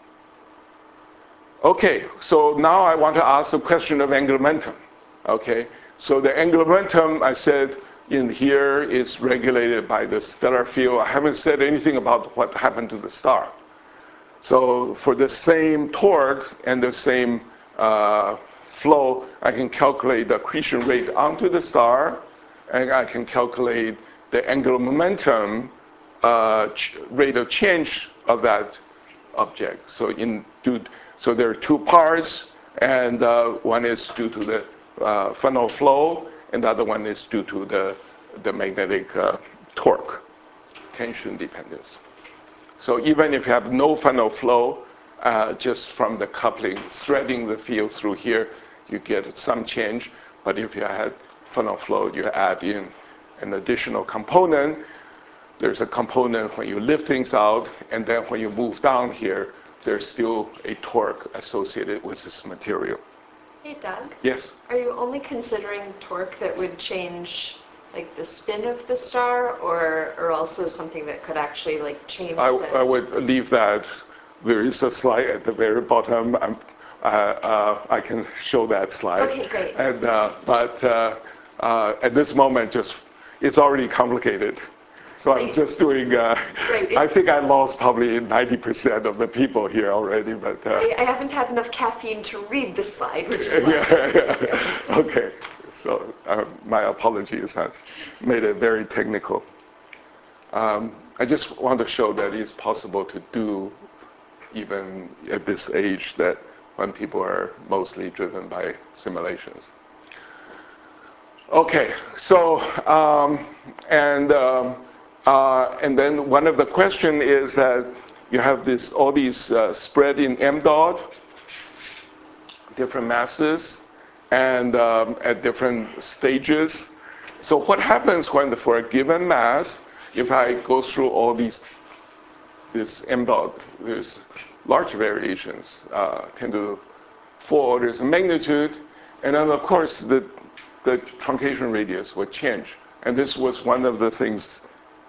S1: Okay, so now I want to ask the question of angular momentum. Okay, so the angular momentum, I said in here, is regulated by the stellar field. I haven't said anything about what happened to the star. So for the same torque and the same uh, flow, I can calculate the accretion rate onto the star, and I can calculate the angular momentum uh, rate of change of that object. So in due, so there are two parts, and uh, one is due to the uh, funnel flow, and the other one is due to the, the magnetic uh, torque, tension dependence. So even if you have no funnel flow, uh, just from the coupling, threading the field through here, you get some change. But if you had funnel flow, you add in an additional component. There's a component when you lift things out, and then when you move down here, there's still a torque associated with this material.
S4: Hey, Doug?
S1: Yes?
S4: Are you only considering torque that would change like the spin of the star, or, or also something that could actually like change
S1: I,
S4: the...
S1: I would leave that. There is a slide at the very bottom. I'm, uh, uh, I can show that slide.
S4: Okay, great.
S1: And, uh, but uh, uh, at this moment, just it's already complicated. So I'm just doing, uh,
S4: Right,
S1: I
S4: it's-
S1: think I lost probably ninety percent of the people here already, but. Uh,
S4: I, I haven't had enough caffeine to read the slide, which is why.
S1: yeah, yeah. Okay, so uh, my apologies, I made it very technical. Um, I just want to show that it's possible to do, even at this age, that when people are mostly driven by simulations. Okay, so, um, and, um, uh, and then one of the question is that you have this, all these uh, spread in M dot, different masses, and um, at different stages. So what happens when, for a given mass, if I go through all these, this M dot, there's large variations, uh, ten to four orders of magnitude, and then of course the, the truncation radius will change. And this was one of the things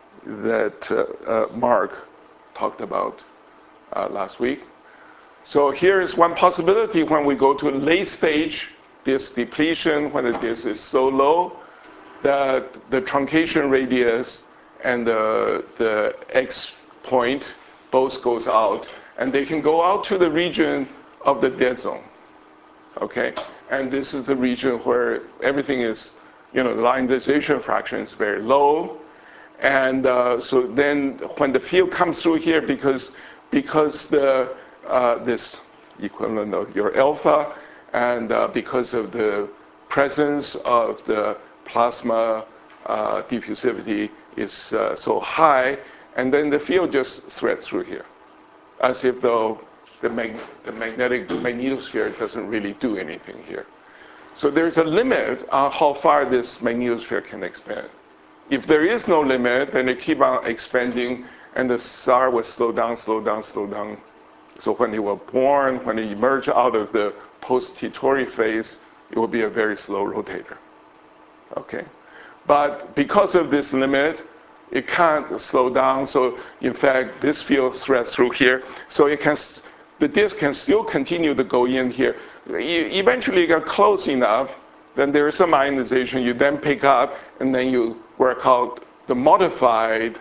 S1: that uh, uh, Mark talked about uh, last week. So here is one possibility when we go to a late stage disk depletion, when the disk is so low that the truncation radius and the, the X point both goes out, and they can go out to the region of the dead zone. Okay, and this is the region where everything is, you know, the ionization fraction is very low, and uh, so then when the field comes through here, because because the uh, this equivalent of your alpha, and uh, because of the presence of the plasma uh, diffusivity is uh, so high, and then the field just threads through here, as if though the, mag the magnetic magnetosphere doesn't really do anything here. So there's a limit on how far this magnetosphere can expand. If there is no limit, then it keep on expanding, and the star will slow down, slow down, slow down. So when they were born, when they emerge out of the post-Titori phase, it will be a very slow rotator. Okay, but because of this limit, it can't slow down. So in fact, this field threads through here, so it can. The disk can still continue to go in here. Eventually, you get close enough, then there is some ionization. You then pick up, and then you work out the modified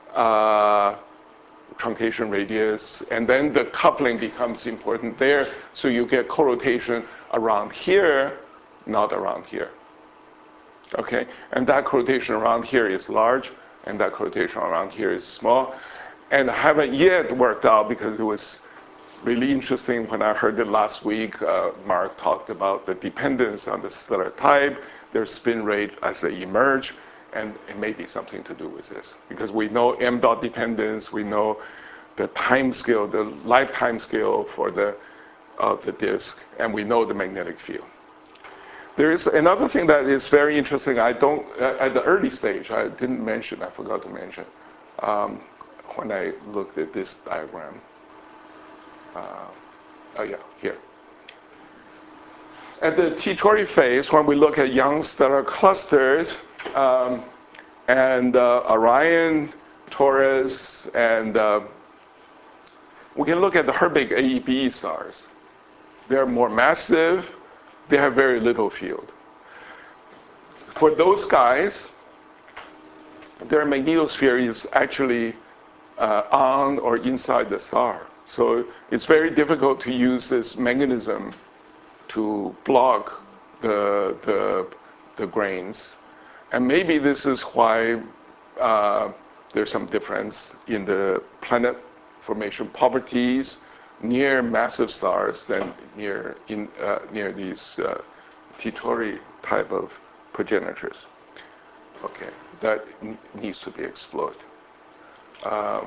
S1: uh, truncation radius, and then the coupling becomes important there. So you get co-rotation around here, not around here. Okay, and that co-rotation around here is large, and that co-rotation around here is small. And I haven't yet worked out, because it was really interesting when I heard it last week. uh, Mark talked about the dependence on the stellar type, their spin rate as they emerge, and it may be something to do with this. Because we know M dot dependence, we know the time scale, the lifetime scale for the, of the disk, and we know the magnetic field. There is another thing that is very interesting. I don't, at the early stage, I didn't mention, I forgot to mention, um, when I looked at this diagram. Uh, oh yeah, here. At the Titori phase, when we look at young stellar clusters, um, and uh, Orion, Taurus, and uh, we can look at the Herbig A E B stars. They're more massive, they have very little field. For those guys, their magnetosphere is actually uh, on or inside the star. So it's very difficult to use this mechanism to block the, the, the grains. And maybe this is why uh, there's some difference in the planet formation properties near massive stars than near, in, uh, near these uh, Titori type of progenitors. Okay, that needs to be explored. Um,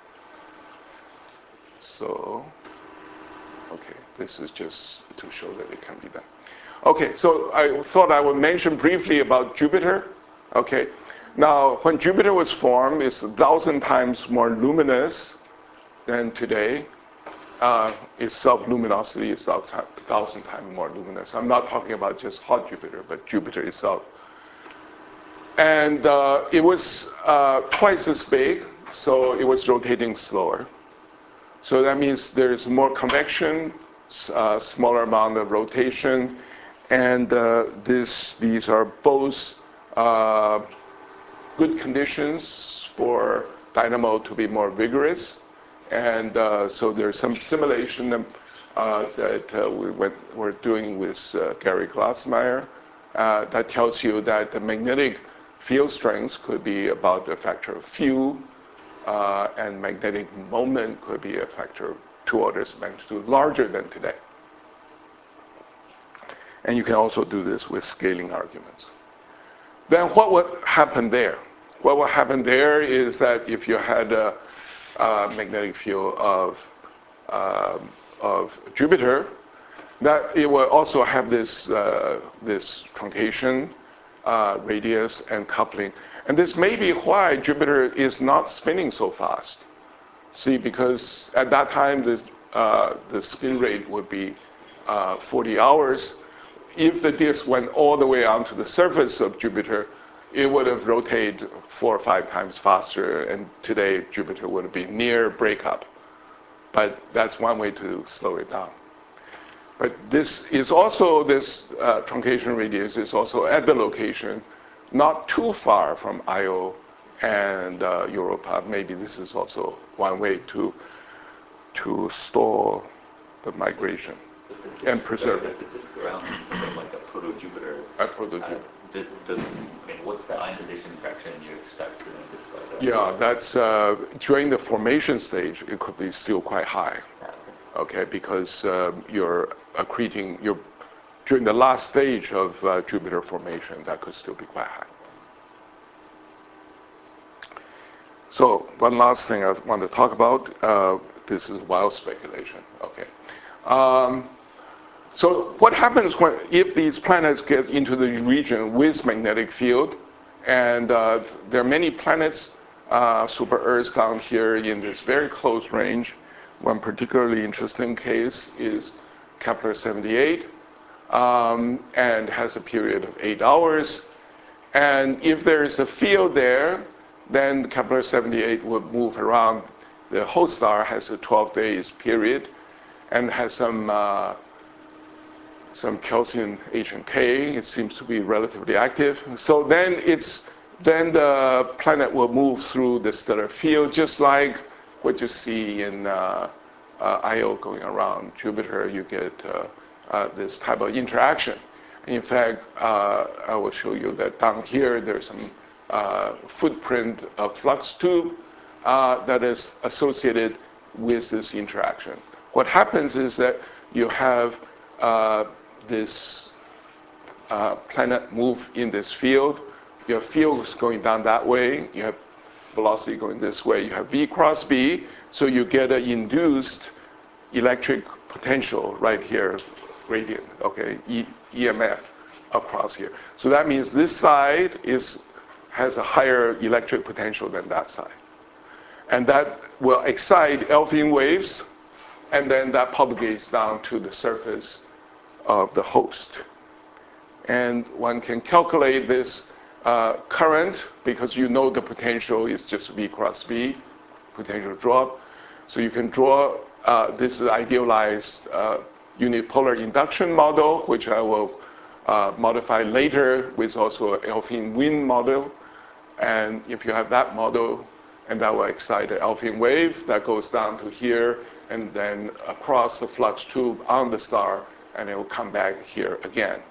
S1: So, okay, this is just to show that it can be done. Okay, so I thought I would mention briefly about Jupiter. Okay, now when Jupiter was formed, it's a thousand times more luminous than today. Uh, its self-luminosity is a thousand times more luminous. I'm not talking about just hot Jupiter, but Jupiter itself. And uh, it was uh, twice as big, so it was rotating slower. So that means there's more convection uh, smaller amount of rotation. And uh, this, these are both uh, good conditions for dynamo to be more vigorous. And uh, so there's some simulation uh, that uh, we went, we're doing with uh, Gary Glassmeyer uh, that tells you that the magnetic field strength could be about a factor of few, uh, and magnetic moment could be a factor of two orders of magnitude larger than today. And you can also do this with scaling arguments. Then what would happen there? What will happen there is that if you had a, a magnetic field of, uh, of Jupiter, that it will also have this, uh, this truncation, uh, radius, and coupling. And this may be why Jupiter is not spinning so fast. See, because at that time, the, uh, the spin rate would be uh, forty hours. If the disk went all the way onto the surface of Jupiter, it would have rotated four or five times faster, and today Jupiter would be near breakup. But that's one way to slow it down. But this is also, this uh, truncation radius is also at the location not too far from Io and uh, Europa. Maybe this is also one way to, to stall the migration and preserve it.
S2: Does the disk around sort of like a proto-Jupiter?
S1: A proto-Jupiter.
S2: Uh, does, does, I mean, what's the ionization fraction you expect in a disk like that?
S1: Yeah, that's uh, during the formation stage, it could be still quite high. Okay, because um, you're accreting, you're during the last stage of uh, Jupiter formation, that could still be quite high. So one last thing I want to talk about. Uh, this is wild speculation. Okay. Um, so what happens when if these planets get into the region with magnetic field, and uh, there are many planets, uh, super Earths down here in this very close range. One particularly interesting case is Kepler seventy-eight, um, and has a period of eight hours. And if there is a field there, then Kepler seventy-eight would move around. The whole star has a twelve days period and has some uh, some Kelsian H and K. It seems to be relatively active. So then it's then the planet will move through the stellar field, just like what you see in uh, uh, Io going around Jupiter. You get uh, uh, this type of interaction. In fact, uh, I will show you that down here there's some uh, footprint of flux tube uh, that is associated with this interaction. What happens is that you have uh, this uh, planet move in this field. You have fields going down that way. You have velocity going this way. You have V cross B, so you get an induced electric potential right here, gradient, okay, e, E M F across here. So that means this side is, has a higher electric potential than that side. And that will excite Elfin waves, and then that propagates down to the surface of the host. And one can calculate this uh, current because you know the potential is just V cross B, potential drop. So you can draw, uh, this is idealized uh, unipolar induction model, which I will uh, modify later with also an Elfin wind model. And if you have that model, and that will excite an Elfin wave that goes down to here and then across the flux tube on the star, and it will come back here again.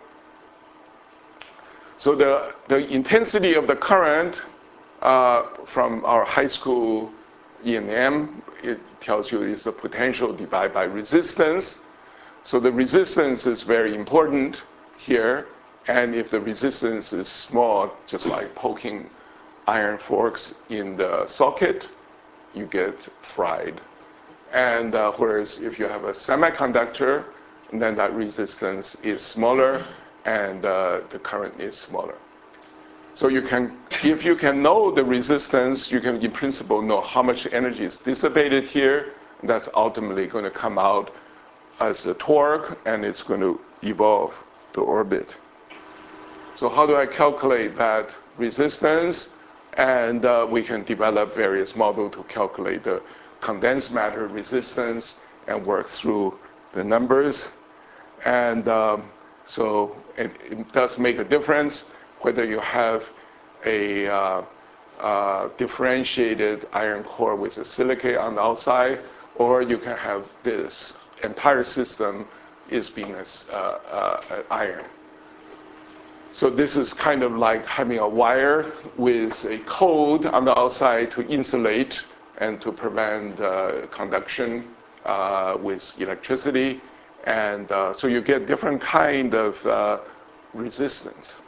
S1: So the, the intensity of the current uh, from our high school E and M, it tells you is the potential divided by resistance. So the resistance is very important here. And if the resistance is small, just like poking iron forks in the socket, you get fried. And uh, whereas if you have a semiconductor, then that resistance is smaller and uh, the current is smaller. So you can, if you can know the resistance, you can in principle know how much energy is dissipated here. And that's ultimately going to come out as a torque, and it's going to evolve the orbit. So how do I calculate that resistance? And uh, we can develop various models to calculate the condensed matter resistance and work through the numbers. And um, so it, it does make a difference whether you have a uh, uh, differentiated iron core with a silicate on the outside, or you can have this entire system is being a, uh, uh, iron. So this is kind of like having a wire with a coat on the outside to insulate and to prevent uh, conduction uh, with electricity. And uh, so you get different kind of uh, resistance.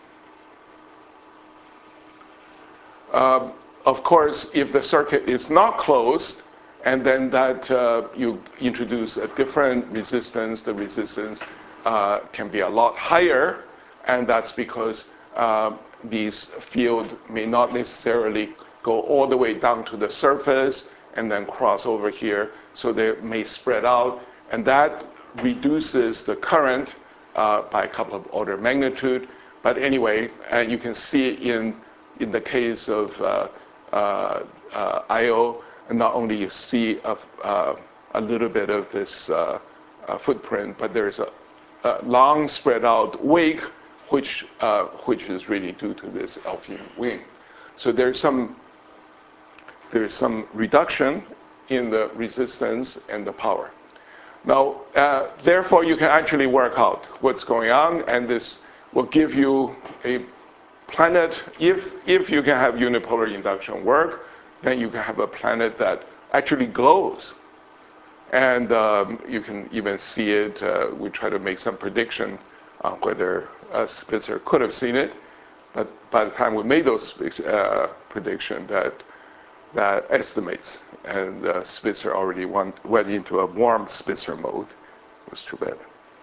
S1: Um, of course, if the circuit is not closed, and then that uh, you introduce a different resistance, the resistance uh, can be a lot higher, and that's because uh, these field may not necessarily go all the way down to the surface and then cross over here, so they may spread out, and that reduces the current uh, by a couple of order of magnitude. But anyway, and you can see in in the case of uh, uh, uh, I O, not only you see a, uh, a little bit of this uh, uh, footprint, but there is a, a long spread out wake, which uh, which is really due to this Elfvin wing. So there's some there's some reduction in the resistance and the power. Now, uh, therefore, you can actually work out what's going on, and this will give you a planet. If if you can have unipolar induction work, then you can have a planet that actually glows. And um, you can even see it. Uh, we try to make some prediction on whether uh, Spitzer could have seen it. But by the time we made those uh, prediction, that that estimates, and uh, Spitzer already went, went into a warm Spitzer mode. It was too bad.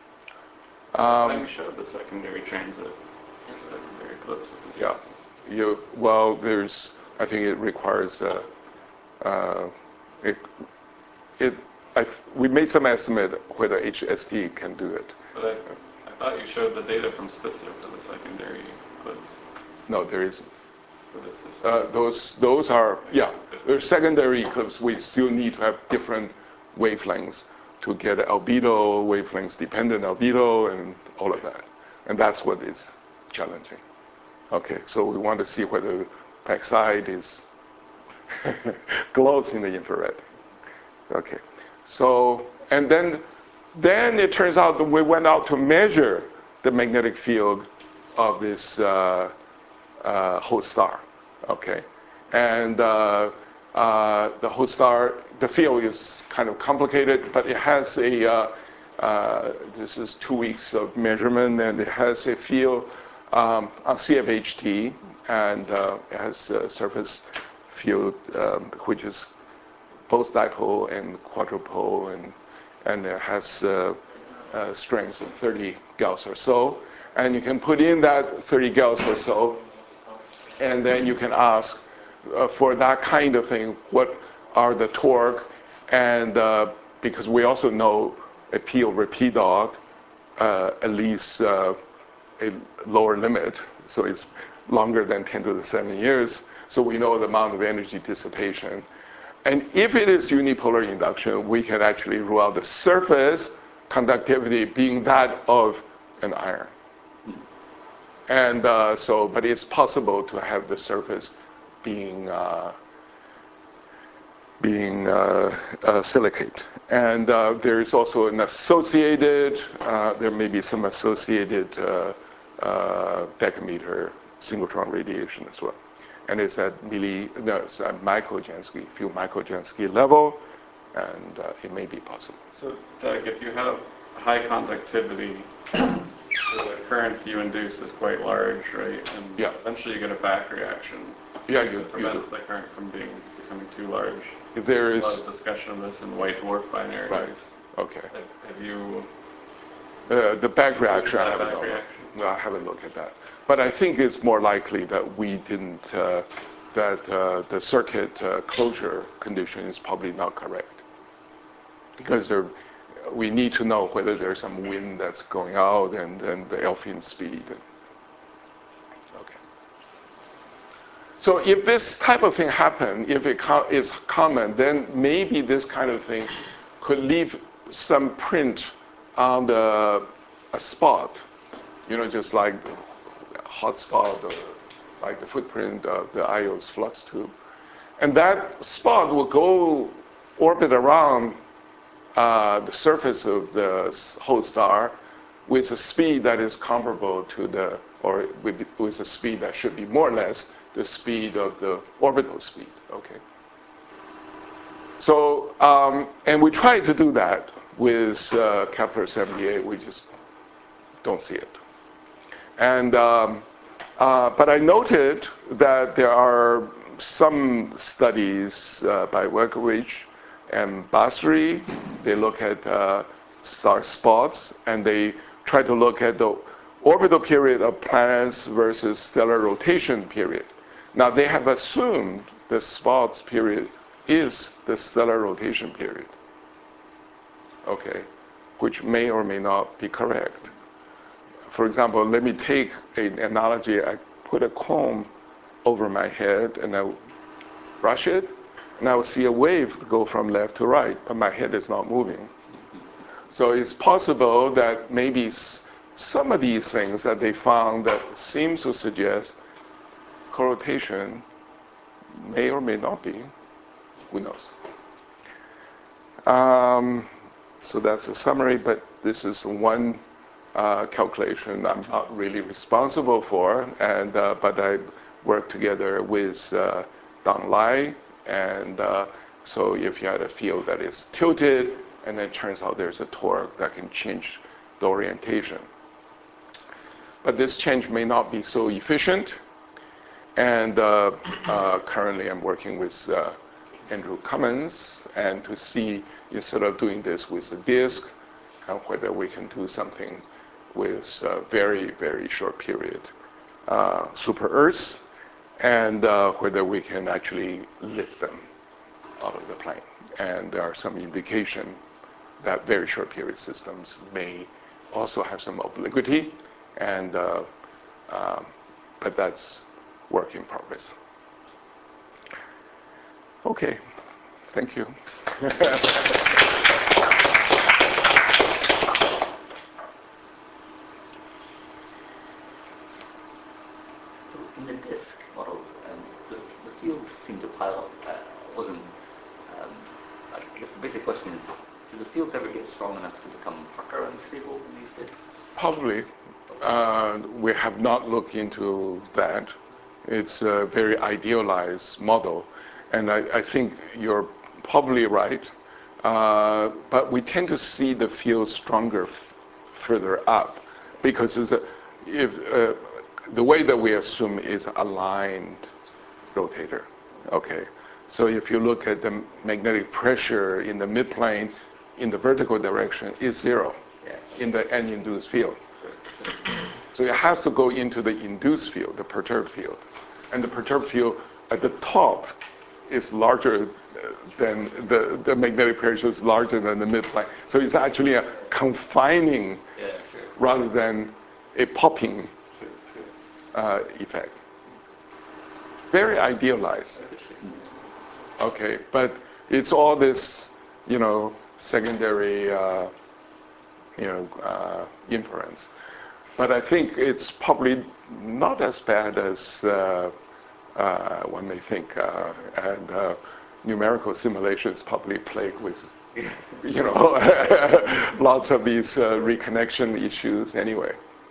S3: Um, I showed the secondary transit, or secondary eclipse of the
S1: yeah.
S3: system.
S1: You, well, there's, I think it requires, uh, uh, it, it, I, we made some estimate whether H S T can do it.
S3: But I, I thought you showed the data from Spitzer for the secondary eclipse.
S1: No, there isn't.
S3: For the system.
S1: Uh, those, those are, yeah, there's secondary eclipse. We still need to have different wavelengths to get albedo, wavelengths dependent albedo, and all of that. And that's what is challenging. Okay, so we want to see whether backside is glows in the infrared. Okay, so, and then, then it turns out that we went out to measure the magnetic field of this uh, uh, host star. Okay, and uh, uh, the host star, the field is kind of complicated, but it has a, uh, uh, this is two weeks of measurement, and it has a field um, on C F H T, and uh, it has a surface field um, which is both dipole and quadrupole, and, and it has uh, uh, strengths of thirty Gauss or so. And you can put in that thirty Gauss or so, and then you can ask uh, for that kind of thing, what are the torque? And uh, because we also know a P over P dot, uh, at least uh, a lower limit, so it's longer than ten to the seven years, so we know the amount of energy dissipation. And if it is unipolar induction, we can actually rule out the surface conductivity being that of an iron. And uh, so, but it's possible to have the surface being uh, being uh, uh, silicate. And uh, there is also an associated, uh, there may be some associated uh, uh, decameter synchrotron radiation as well. And it's at milli, no, it's at microjansky, few microjansky level, and uh, it may be possible.
S3: So, Doug, if you have high conductivity, the current you induce is quite large, right? And
S1: yeah.
S3: eventually you get a back reaction.
S1: Yeah, you,
S3: that prevents
S1: you do.
S3: the current from being becoming too large.
S1: If there is
S3: a lot of discussion of this in white dwarf binaries.
S1: Right. Okay.
S3: Have, have you?
S1: Uh, the back reaction, I haven't
S3: back
S1: done.
S3: reaction?
S1: No, I haven't looked at that. But I think it's more likely that we didn't, uh, that uh, the circuit uh, closure condition is probably not correct. Because there, we need to know whether there's some wind that's going out and then the Elfvin speed. Okay. So if this type of thing happen, if it co- is common, then maybe this kind of thing could leave some print on the a spot, you know, just like a hot spot or like the footprint of the I O S flux tube. And that spot will go orbit around uh, the surface of the host star with a speed that is comparable to the, or with, with a speed that should be more or less the speed of the orbital speed, okay? So, um, and we tried to do that with uh, Kepler seventy-eight, we just don't see it. And, um, uh, but I noted that there are some studies uh, by Werkovich and Basri. They look at uh, star spots, and they try to look at the orbital period of planets versus stellar rotation period. Now, they have assumed the spots period is the stellar rotation period, okay, which may or may not be correct. For example, let me take an analogy. I put a comb over my head and I brush it, and I will see a wave go from left to right, but my head is not moving. So it's possible that maybe some of these things that they found that seems to suggest co-rotation may or may not be. Who knows? Um, so that's a summary, but this is one uh, calculation I'm not really responsible for, and uh, but I work together with uh, Dong Lai, and uh, so if you had a field that is tilted, and then it turns out there's a torque that can change the orientation. But this change may not be so efficient, and uh, uh, currently I'm working with uh, Andrew Cummins, and to see, instead of doing this with a disk, uh, whether we can do something with a very, very short period uh, super Earths, and uh, whether we can actually lift them out of the plane. And there are some indication that very short period systems may also have some obliquity, and uh, um, but that's work in progress. Okay, thank you.
S2: So in the disk models, um, the, the fields seem to pile up. Uh, wasn't um, I guess the basic question is, do the fields ever get strong enough to become Parker unstable in these disks?
S1: Probably. Uh, we have not looked into that. It's a very idealized model, and I, I think you're probably right. Uh, but we tend to see the field stronger f- further up, because it's a, if uh, the way that we assume is aligned rotator. Okay, so if you look at the magnetic pressure in the midplane in the vertical direction is zero
S2: Yeah.
S1: in the N-induced field.
S2: Sure, sure.
S1: So it has to go into the induced field, the perturbed field. And the perturbed field at the top is larger than the, the magnetic pressure is larger than the midplane. So it's actually a confining
S2: Yeah, sure.
S1: rather than a popping
S2: Sure, sure.
S1: uh, effect. Very idealized.
S2: That's interesting.
S1: Okay, but it's all this, you know, secondary, uh, you know, uh, inference. But I think it's probably not as bad as uh, uh, one may think, uh, and uh, numerical simulation is probably plagued with, you know, lots of these uh, reconnection issues anyway.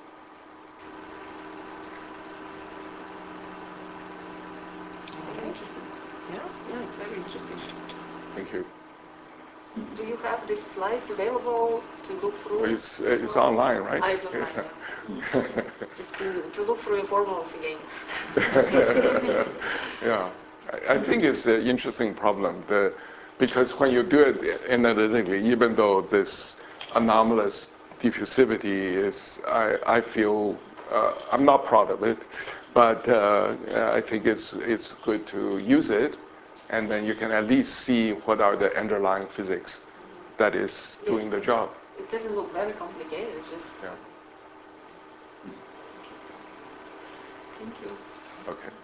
S5: Very interesting. Yeah, yeah, it's very interesting.
S1: Thank you.
S5: Do you have these slides available to look through?
S1: Well, it's, it's online, right?
S5: Ah, it's online, yeah. Just to, to look through your formulas again.
S1: Yeah, I, I think it's an interesting problem, the, because when you do it analytically, even though this anomalous diffusivity is, I, I feel, uh, I'm not proud of it, but uh, I think it's, it's good to use it, and then you can at least see what are the underlying physics that is doing the job.
S5: It doesn't look very complicated, it's just...
S1: Yeah.
S5: Thank you.
S1: Okay.